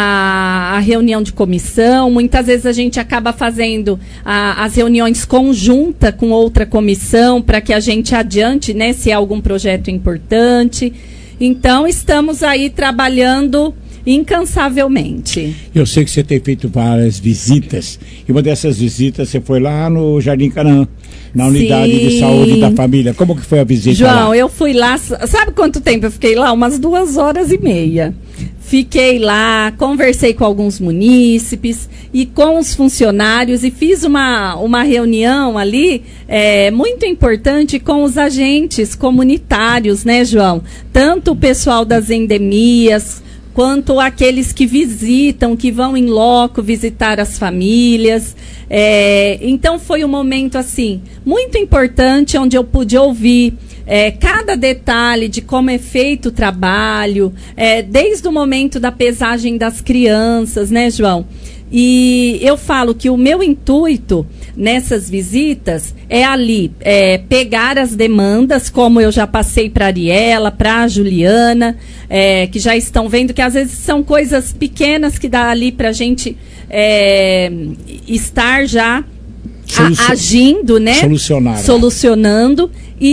a, a reunião de comissão. Muitas vezes a gente acaba fazendo a, as reuniões conjuntas com outra comissão para que a gente adiante, né, se é algum projeto importante. Então, estamos aí trabalhando incansavelmente. Eu sei que você tem feito várias visitas, e uma dessas visitas você foi lá no Jardim Canaã, na unidade Sim. de saúde da família. Como que foi a visita João, lá? eu fui lá, sabe quanto tempo eu fiquei lá? Umas duas horas e meia. Fiquei lá, conversei com alguns munícipes e com os funcionários e fiz uma, uma reunião ali é, muito importante com os agentes comunitários, né, João? Tanto o pessoal das endemias, quanto aqueles que visitam, que vão em loco visitar as famílias. É, então foi um momento assim muito importante, onde eu pude ouvir é, cada detalhe de como é feito o trabalho, é, desde o momento da pesagem das crianças, né, João? E eu falo que o meu intuito nessas visitas é ali, é, pegar as demandas, como eu já passei para a Ariela, para a Juliana, é, que já estão vendo que às vezes são coisas pequenas que dá ali para a gente é, estar já a, agindo, né? Solucionar. Solucionando.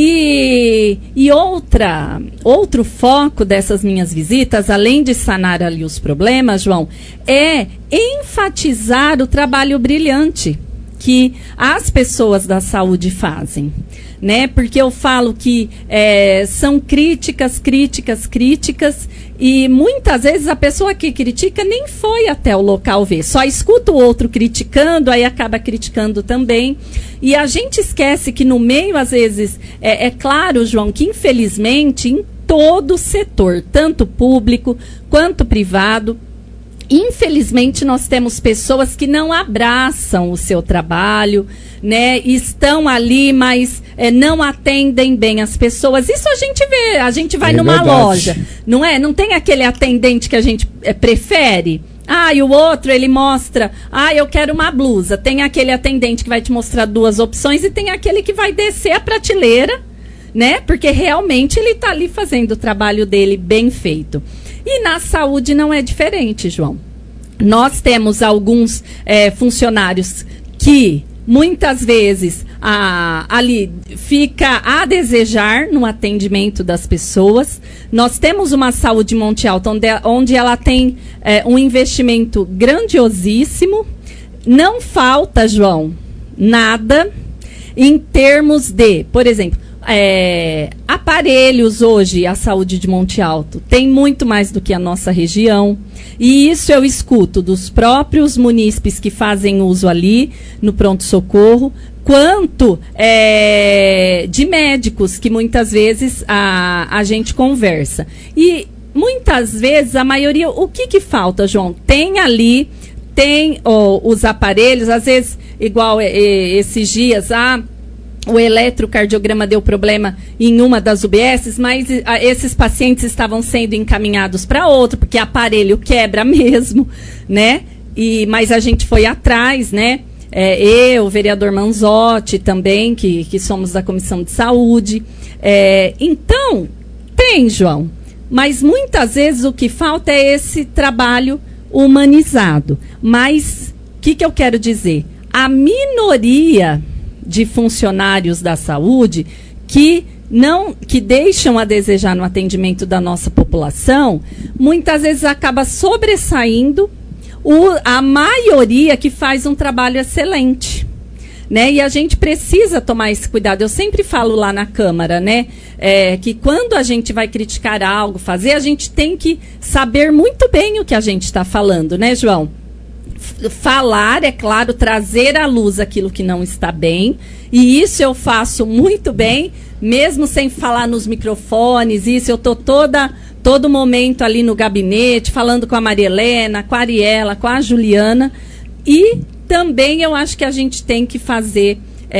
E, e outra, outro foco dessas minhas visitas, além de sanar ali os problemas, João, é enfatizar o trabalho brilhante que as pessoas da saúde fazem, né? Porque eu falo que é, são críticas, críticas, críticas, e muitas vezes a pessoa que critica nem foi até o local ver, só escuta o outro criticando, aí acaba criticando também. E a gente esquece que no meio, às vezes, é, é claro, João, que infelizmente em todo setor, tanto público quanto privado, infelizmente nós temos pessoas que não abraçam o seu trabalho, né? Estão ali, mas é, não atendem bem as pessoas. Isso a gente vê, a gente vai é numa verdade. loja, não é? Não tem aquele atendente que a gente é, prefere? Ah, e o outro, ele mostra, ah, eu quero uma blusa. Tem aquele atendente que vai te mostrar duas opções e tem aquele que vai descer a prateleira, né? Porque realmente ele está ali fazendo o trabalho dele bem feito. E na saúde não é diferente, João. Nós temos alguns é, funcionários que muitas vezes a, ali fica a desejar no atendimento das pessoas. Nós temos uma saúde Monte Alto onde, onde ela tem é, um investimento grandiosíssimo. Não falta, João, nada em termos de, por exemplo, é, aparelhos hoje, a saúde de Monte Alto tem muito mais do que a nossa região. E isso eu escuto dos próprios munícipes que fazem uso ali no pronto-socorro, quanto é, de médicos que muitas vezes a, a gente conversa. E muitas vezes, a maioria, o que, que falta, João? Tem ali, tem oh, os aparelhos, às vezes, igual é, é, esses dias, ah, o eletrocardiograma deu problema em uma das U B Ss, mas a, esses pacientes estavam sendo encaminhados para outro, porque aparelho quebra mesmo, né? E, mas a gente foi atrás, né? É, eu, o vereador Manzotti também, que, que somos da Comissão de Saúde. É, então, tem, João, mas muitas vezes o que falta é esse trabalho humanizado. Mas, o que, que eu quero dizer? A minoria de funcionários da saúde que não que deixam a desejar no atendimento da nossa população, muitas vezes acaba sobressaindo o, a maioria que faz um trabalho excelente, né? E a gente precisa tomar esse cuidado. Eu sempre falo lá na Câmara, né, é, que quando a gente vai criticar algo, fazer, a gente tem que saber muito bem o que a gente está falando, né, João? Falar, é claro, trazer à luz aquilo que não está bem, e isso eu faço muito bem, mesmo sem falar nos microfones. Isso eu estou toda todo momento ali no gabinete, falando com a Maria Helena, com a Ariela, com a Juliana, e também eu acho que a gente tem que fazer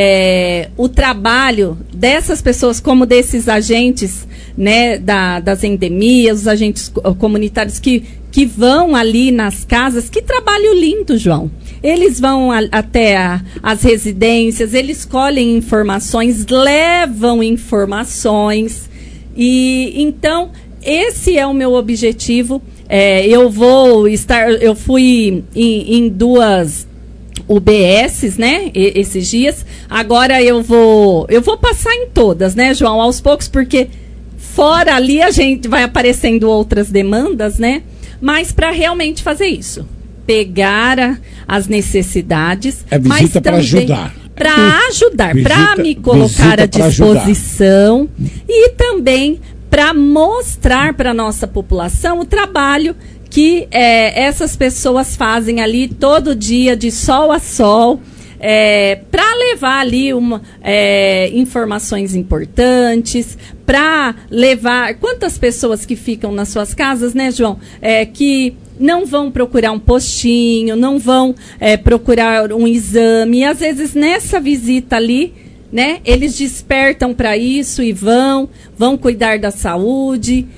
é, o trabalho dessas pessoas, como desses agentes, né, da, das endemias, os agentes comunitários que que vão ali nas casas. Que trabalho lindo, João. Eles vão a, até a, as residências, eles colhem informações, levam informações. E então, esse é o meu objetivo. É, eu vou estar, eu fui em, em duas U B Ss, né, esses dias. Agora eu vou, eu vou passar em todas, né, João, aos poucos, porque fora ali a gente vai aparecendo outras demandas, né? Mas para realmente fazer isso, pegar a, as necessidades, é visita para ajudar. Para ajudar, para me colocar à disposição e também para mostrar para a nossa população o trabalho que é, essas pessoas fazem ali todo dia, de sol a sol, é, para levar ali uma, é, informações importantes, para levar... Quantas pessoas que ficam nas suas casas, né, João, é, que não vão procurar um postinho, não vão é, procurar um exame, e às vezes nessa visita ali, né, eles despertam para isso e vão, vão cuidar da saúde,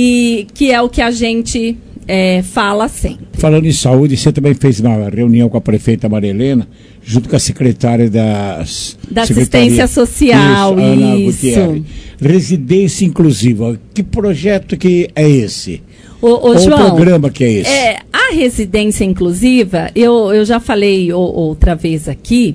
e que é o que a gente é, fala sempre. Falando em saúde, você também fez uma reunião com a prefeita Maria Helena, junto com a secretária das da assistência social, isso, Ana Gutierrez. Residência inclusiva, que projeto que é esse? O, o Ou João, programa que é esse? É, a residência inclusiva, eu, eu já falei o, outra vez aqui,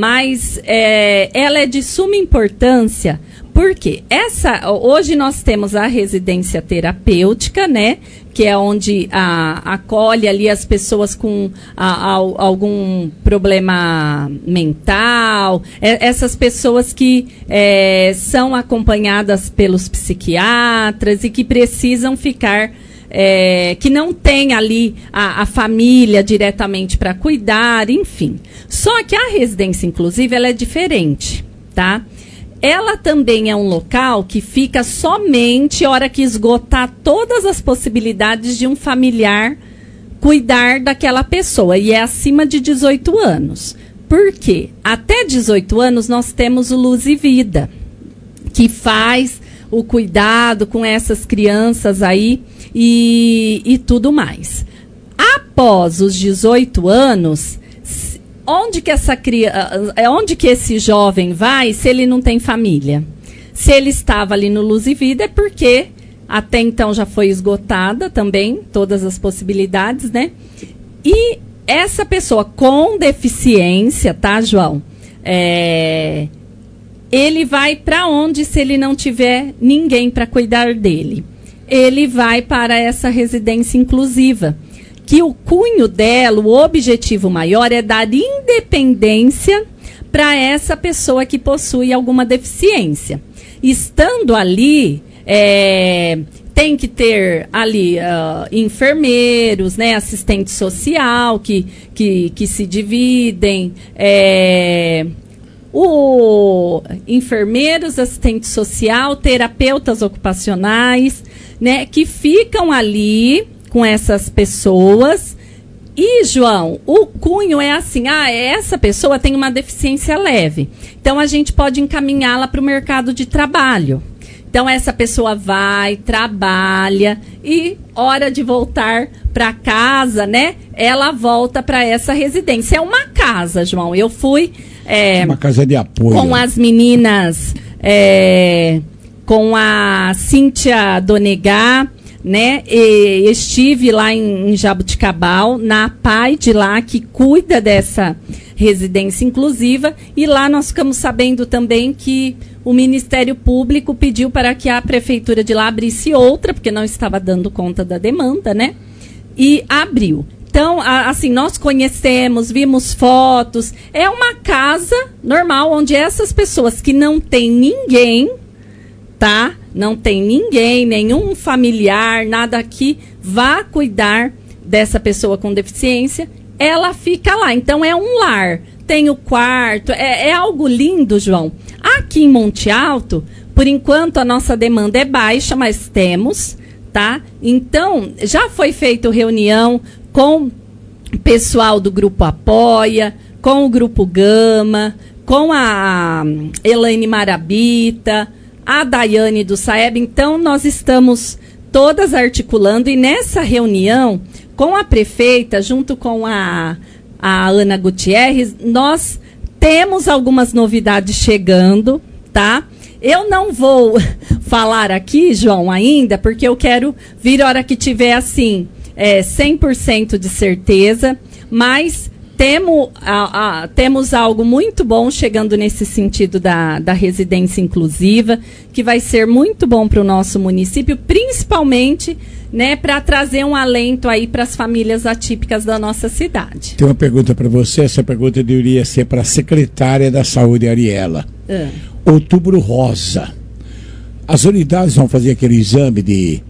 mas é, ela é de suma importância, porque essa, hoje nós temos a residência terapêutica, né, que é onde a, acolhe ali as pessoas com a, a, algum problema mental, é, essas pessoas que é, são acompanhadas pelos psiquiatras e que precisam ficar, é, que não tem ali a, a família diretamente para cuidar, enfim. Só que a residência inclusiva, ela é diferente, tá? Ela também é um local que fica somente a hora que esgotar todas as possibilidades de um familiar cuidar daquela pessoa, e é acima de dezoito anos. Por quê? Até dezoito anos nós temos o Luz e Vida, que faz o cuidado com essas crianças aí e, e tudo mais. Após os dezoito anos... Onde que, essa, onde que esse jovem vai se ele não tem família? Se ele estava ali no Luz e Vida é porque até então já foi esgotada também, todas as possibilidades, né? E essa pessoa com deficiência, tá, João? É, ele vai para onde se ele não tiver ninguém para cuidar dele? Ele vai para essa residência inclusiva, que o cunho dela, o objetivo maior é dar independência para essa pessoa que possui alguma deficiência. Estando ali, é, tem que ter ali uh, enfermeiros, né, assistente social que, que, que se dividem, é, o, enfermeiros, assistente social, terapeutas ocupacionais, né, que ficam ali com essas pessoas. E, João, o cunho é assim, ah, essa pessoa tem uma deficiência leve, então a gente pode encaminhá-la para o mercado de trabalho. Então, essa pessoa vai, trabalha e, hora de voltar para casa, né, ela volta para essa residência. É uma casa, João. Eu fui... É, uma casa de apoio. Com as meninas, é, com a Cíntia Donegá, né? E estive lá em, em Jabuticabal, na P A I de lá, que cuida dessa residência inclusiva, e lá nós ficamos sabendo também que o Ministério Público pediu para que a Prefeitura de lá abrisse outra, porque não estava dando conta da demanda, né? E abriu. Então, a, assim, nós conhecemos, vimos fotos, é uma casa normal, onde essas pessoas que não tem ninguém, tá? Não tem ninguém, nenhum familiar, nada que vá cuidar dessa pessoa com deficiência, ela fica lá. Então, é um lar, tem o quarto, é, é algo lindo, João. Aqui em Monte Alto, por enquanto, a nossa demanda é baixa, mas temos, tá? Então, já foi feita reunião com o pessoal do Grupo Apoia, com o Grupo Gama, com a Elaine Marabita, a Daiane do Saeb. Então, nós estamos todas articulando, e nessa reunião com a prefeita, junto com a, a Ana Gutierrez, nós temos algumas novidades chegando, tá? Eu não vou falar aqui, João, ainda, porque eu quero vir a hora que tiver, assim, é, cem por cento de certeza, mas temo, a, a, temos algo muito bom chegando nesse sentido da, da residência inclusiva, que vai ser muito bom para o nosso município, principalmente, né, para trazer um alento aí para as famílias atípicas da nossa cidade. Tem uma pergunta para você, essa pergunta deveria ser para a secretária da Saúde, Ariela. Ah. Outubro Rosa. As unidades vão fazer aquele exame de,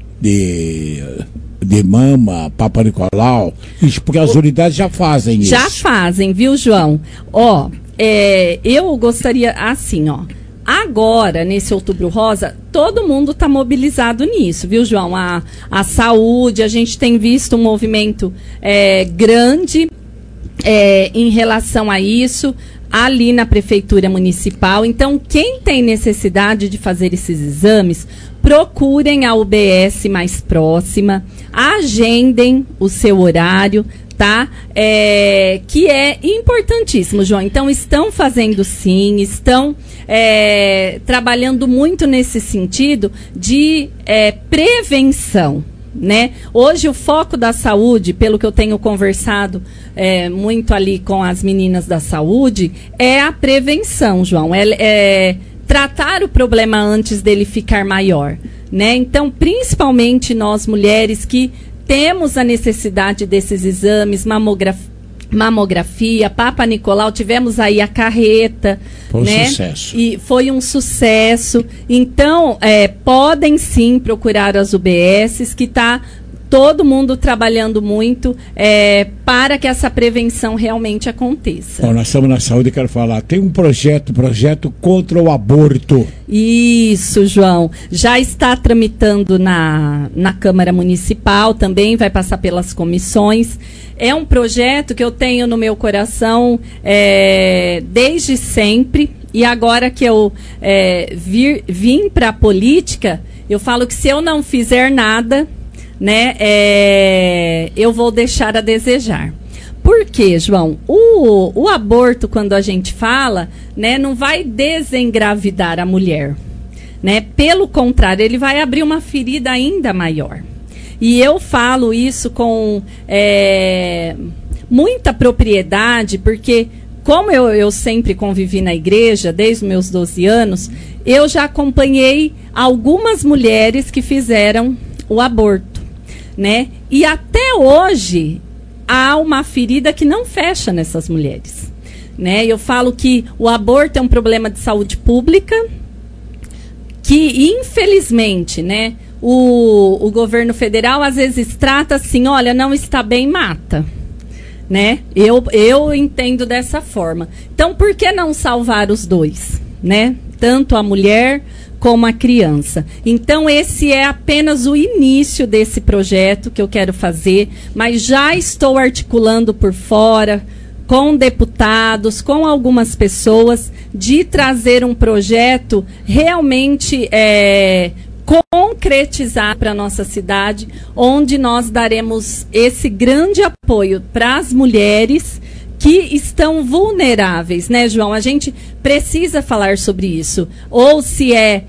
de, de mama, Papa Nicolau, isso porque as unidades já fazem isso. Já fazem, viu, João? Ó, é, eu gostaria, assim, ó, agora, nesse Outubro Rosa, todo mundo está mobilizado nisso, viu, João? A, a saúde, a gente tem visto um movimento é, grande é, em relação a isso, ali na Prefeitura Municipal. Então, quem tem necessidade de fazer esses exames, procurem a U B S mais próxima, agendem o seu horário, tá? É, que é importantíssimo, João. Então, estão fazendo sim, estão é, trabalhando muito nesse sentido de é, prevenção, né? Hoje o foco da saúde, pelo que eu tenho conversado é, muito ali com as meninas da saúde, é a prevenção, João. É, é tratar o problema antes dele ficar maior, né? Então, principalmente nós mulheres que temos a necessidade desses exames, mamografia, mamografia, Papa Nicolau, tivemos aí a carreta, foi um né? sucesso. E foi um sucesso. Então, é, podem sim procurar as U B Ss, que está todo mundo trabalhando muito é, para que essa prevenção realmente aconteça. Bom, nós estamos na saúde, quero falar, tem um projeto, projeto contra o aborto. Isso, João. Já está tramitando na, na Câmara Municipal, também vai passar pelas comissões. É um projeto que eu tenho no meu coração é, desde sempre, e agora que eu é, vir, vim para a política, eu falo que se eu não fizer nada, né, é, eu vou deixar a desejar. Por quê, João? O, o aborto, quando a gente fala, né, não vai desengravidar a mulher. né? Pelo contrário, ele vai abrir uma ferida ainda maior. E eu falo isso com é, muita propriedade, porque como eu, eu sempre convivi na igreja, desde os meus doze anos, eu já acompanhei algumas mulheres que fizeram o aborto, né? E até hoje há uma ferida que não fecha nessas mulheres, né? Eu falo que o aborto é um problema de saúde pública, que infelizmente, né, o, o governo federal às vezes trata assim, olha, não está bem, mata. Né? Eu, eu entendo dessa forma. Então, por que não salvar os dois? Né? Tanto a mulher como a criança. Então, esse é apenas o início desse projeto que eu quero fazer, mas já estou articulando por fora, com deputados, com algumas pessoas, de trazer um projeto realmente é, concretizar para a nossa cidade, onde nós daremos esse grande apoio para as mulheres que estão vulneráveis, né, João? A gente precisa falar sobre isso. Ou se é,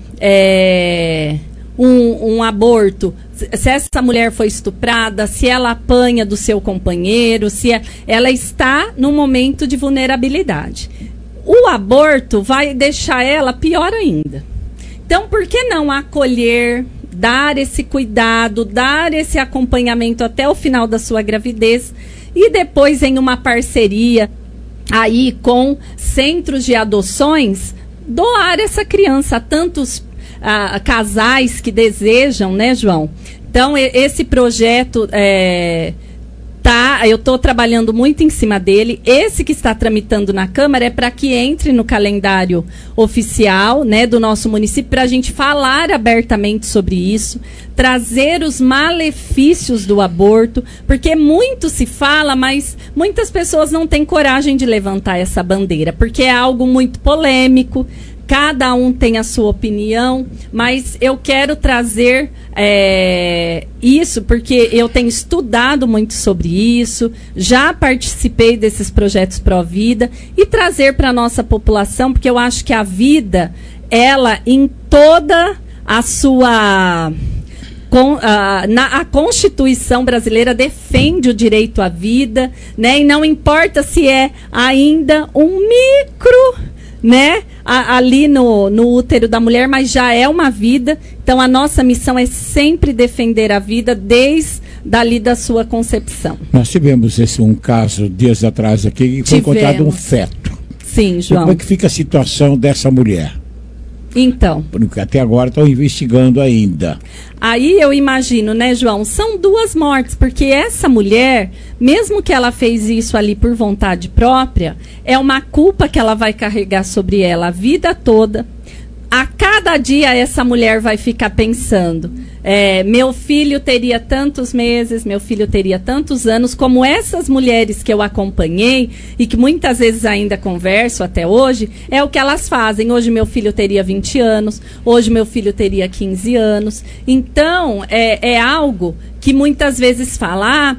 é um, um aborto, se essa mulher foi estuprada, se ela apanha do seu companheiro, se é, ela está num momento de vulnerabilidade. O aborto vai deixar ela pior ainda. Então, por que não acolher, dar esse cuidado, dar esse acompanhamento até o final da sua gravidez e depois, em uma parceria aí com centros de adoções, doar essa criança a tantos a, a casais que desejam, né, João? Então, e, esse projeto é, tá, eu estou trabalhando muito em cima dele. Esse que está tramitando na Câmara é para que entre no calendário oficial, né, do nosso município, para a gente falar abertamente sobre isso, trazer os malefícios do aborto, porque muito se fala, mas muitas pessoas não têm coragem de levantar essa bandeira, porque é algo muito polêmico. Cada um tem a sua opinião, mas eu quero trazer é, isso porque eu tenho estudado muito sobre isso, já participei desses projetos Pró-Vida e trazer para a nossa população, porque eu acho que a vida, ela em toda a sua... Com, a, na, a Constituição brasileira defende o direito à vida, né? E não importa se é ainda um micro... né, a, ali no, no útero da mulher, mas já é uma vida. Então, a nossa missão é sempre defender a vida desde dali da sua concepção. Nós tivemos esse, um caso dias atrás aqui, que foi encontrado um feto. Sim, João. Como é que fica a situação dessa mulher? Então. Porque até agora estão investigando ainda. Aí eu imagino, né, João, são duas mortes, porque essa mulher, mesmo que ela fez isso ali por vontade própria, é uma culpa que ela vai carregar sobre ela a vida toda. A cada dia essa mulher vai ficar pensando, é, meu filho teria tantos meses, meu filho teria tantos anos, como essas mulheres que eu acompanhei e que muitas vezes ainda converso até hoje, é o que elas fazem. Hoje meu filho teria vinte anos, hoje meu filho teria quinze anos. Então, é, é algo que muitas vezes fala, ah,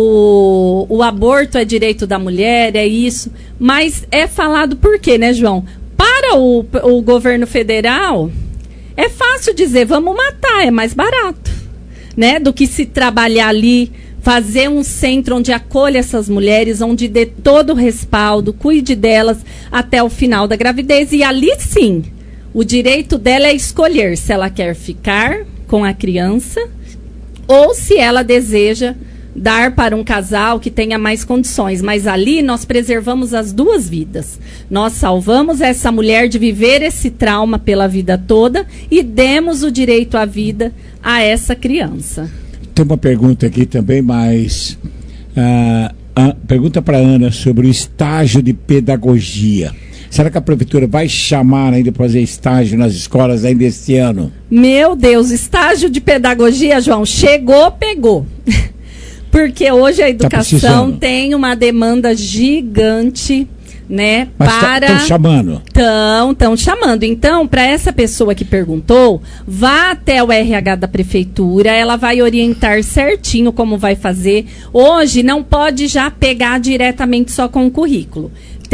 o, o aborto é direito da mulher, é isso, mas é falado por quê, né, João? Para o, o governo federal, é fácil dizer, vamos matar, é mais barato, né? Do que se trabalhar ali, fazer um centro onde acolha essas mulheres, onde dê todo o respaldo, cuide delas até o final da gravidez. E ali sim, o direito dela é escolher se ela quer ficar com a criança ou se ela deseja dar para um casal que tenha mais condições. Mas ali nós preservamos as duas vidas. Nós salvamos essa mulher de viver esse trauma pela vida toda e demos o direito à vida a essa criança. Tem uma pergunta aqui também, mas... Uh, uh, pergunta para a Ana sobre o estágio de pedagogia. Será que a prefeitura vai chamar ainda para fazer estágio nas escolas ainda este ano? Meu Deus, estágio de pedagogia, João, chegou, pegou. Porque hoje a educação tá tem uma demanda gigante, né? Mas para estão chamando. Estão, estão chamando. Então, para essa pessoa que perguntou, vá até o R H da prefeitura, ela vai orientar certinho como vai fazer. Hoje não pode já pegar diretamente só com o currículo.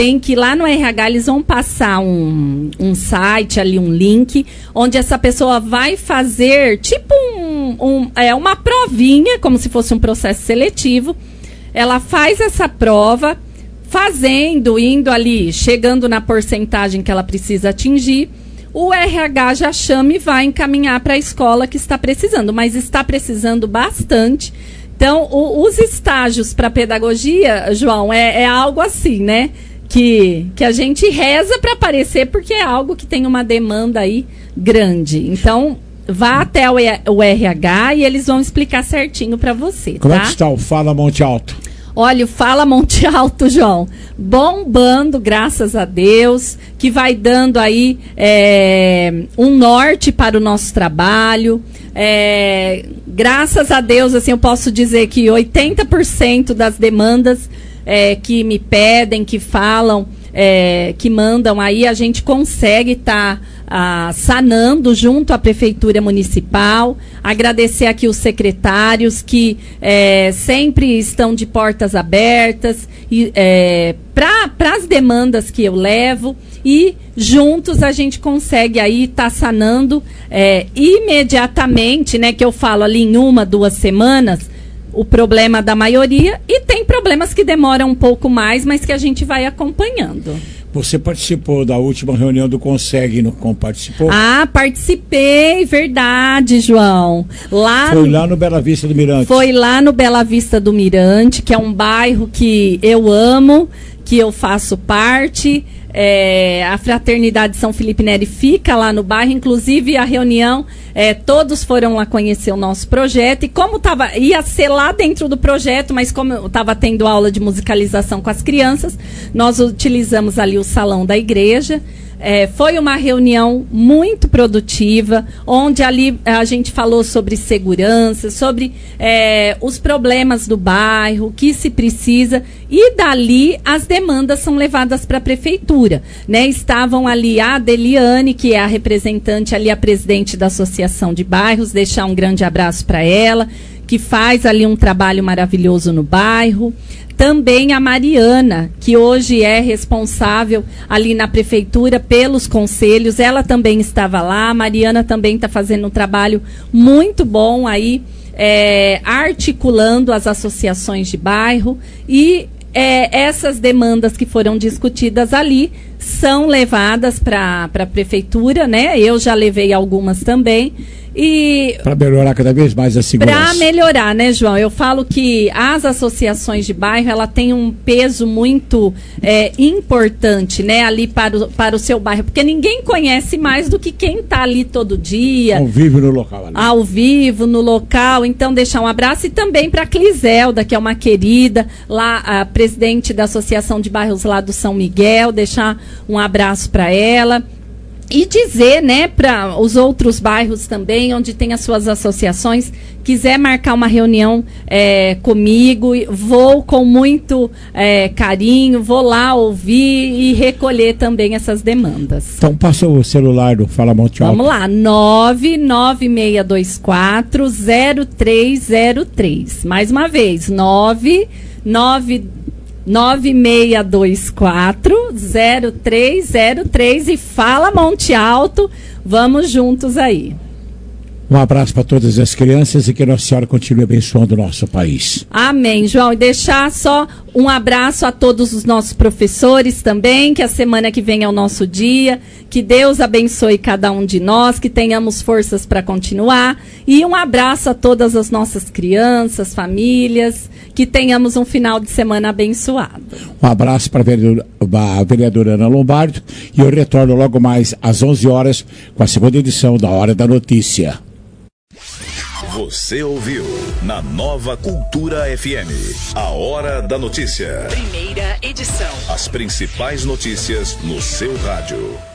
tem que ir lá no R H, eles vão passar um, um site ali, um link, onde essa pessoa vai fazer tipo um, um, é, uma provinha, como se fosse um processo seletivo. Ela faz essa prova, fazendo, indo ali, chegando na porcentagem que ela precisa atingir, o R H já chama e vai encaminhar para a escola que está precisando, mas está precisando bastante. Então, o, os estágios para pedagogia, João, é, é algo assim, né? Que, que a gente reza para aparecer, porque é algo que tem uma demanda aí grande. Então, vá até o, o R H e eles vão explicar certinho para você. Como tá? é que está o Fala Monte Alto? Olha, o Fala Monte Alto, João, bombando, graças a Deus, que vai dando aí é, um norte para o nosso trabalho. É, graças a Deus, assim, eu posso dizer que oitenta por cento das demandas é, que me pedem, que falam, é, que mandam aí, a gente consegue estar tá, ah, sanando junto à Prefeitura Municipal. Agradecer aqui os secretários que é, sempre estão de portas abertas e, é, para as demandas que eu levo, e juntos a gente consegue aí estar tá sanando é, imediatamente, né, que eu falo ali em uma, duas semanas, o problema da maioria, e tem problemas que demoram um pouco mais, mas que a gente vai acompanhando. Você participou da última reunião do Conseg, não participou? Ah, participei, verdade, João. Lá Foi lá no Bela Vista do Mirante. Foi lá no Bela Vista do Mirante, que é um bairro que eu amo, que eu faço parte. É, a Fraternidade São Felipe Neri fica lá no bairro, inclusive a reunião, é, todos foram lá conhecer o nosso projeto, e como tava, ia ser lá dentro do projeto, mas como eu estava tendo aula de musicalização com as crianças, nós utilizamos ali o salão da igreja. É, foi uma reunião muito produtiva, onde ali a gente falou sobre segurança, sobre é, os problemas do bairro, o que se precisa, e dali as demandas são levadas para a prefeitura, né? Estavam ali a Deliane, que é a representante ali, a presidente da Associação de Bairros, deixar um grande abraço para ela, que faz ali um trabalho maravilhoso no bairro. Também a Mariana, que hoje é responsável ali na prefeitura pelos conselhos, ela também estava lá. A Mariana também está fazendo um trabalho muito bom aí, é, articulando as associações de bairro, e é, essas demandas que foram discutidas ali são levadas para a prefeitura, né? Eu já levei algumas também. E para melhorar cada vez mais a segurança. Para melhorar, né, João? Eu falo que as associações de bairro, ela tem um peso muito é, importante, né, ali para o, para o seu bairro, porque ninguém conhece mais do que quem está ali todo dia. Ao vivo no local. Ali. Ao vivo no local. Então, deixar um abraço, e também para a Cliselda, que é uma querida, lá, a presidente da Associação de Bairros lá do São Miguel, deixar um abraço para ela. E dizer, né, para os outros bairros também, onde tem as suas associações, quiser marcar uma reunião é, comigo, vou com muito é, carinho, vou lá ouvir e recolher também essas demandas. Então passa o celular do Fala Monte Alto. Vamos lá, nove nove seis dois quatro zero três zero três. Mais uma vez, nove nove nove seis dois quatro zero três zero três, e Fala Monte Alto, vamos juntos aí. Um abraço para todas as crianças e que Nossa Senhora continue abençoando o nosso país. Amém, João. E deixar só um abraço a todos os nossos professores também, que a semana que vem é o nosso dia. Que Deus abençoe cada um de nós, que tenhamos forças para continuar. E um abraço a todas as nossas crianças, famílias, que tenhamos um final de semana abençoado. Um abraço para a vereadora, a vereadora Ana Lombardo, e eu retorno logo mais às onze horas com a segunda edição da Hora da Notícia. Você ouviu na Nova Cultura F M, a Hora da Notícia. Primeira edição. As principais notícias no seu rádio.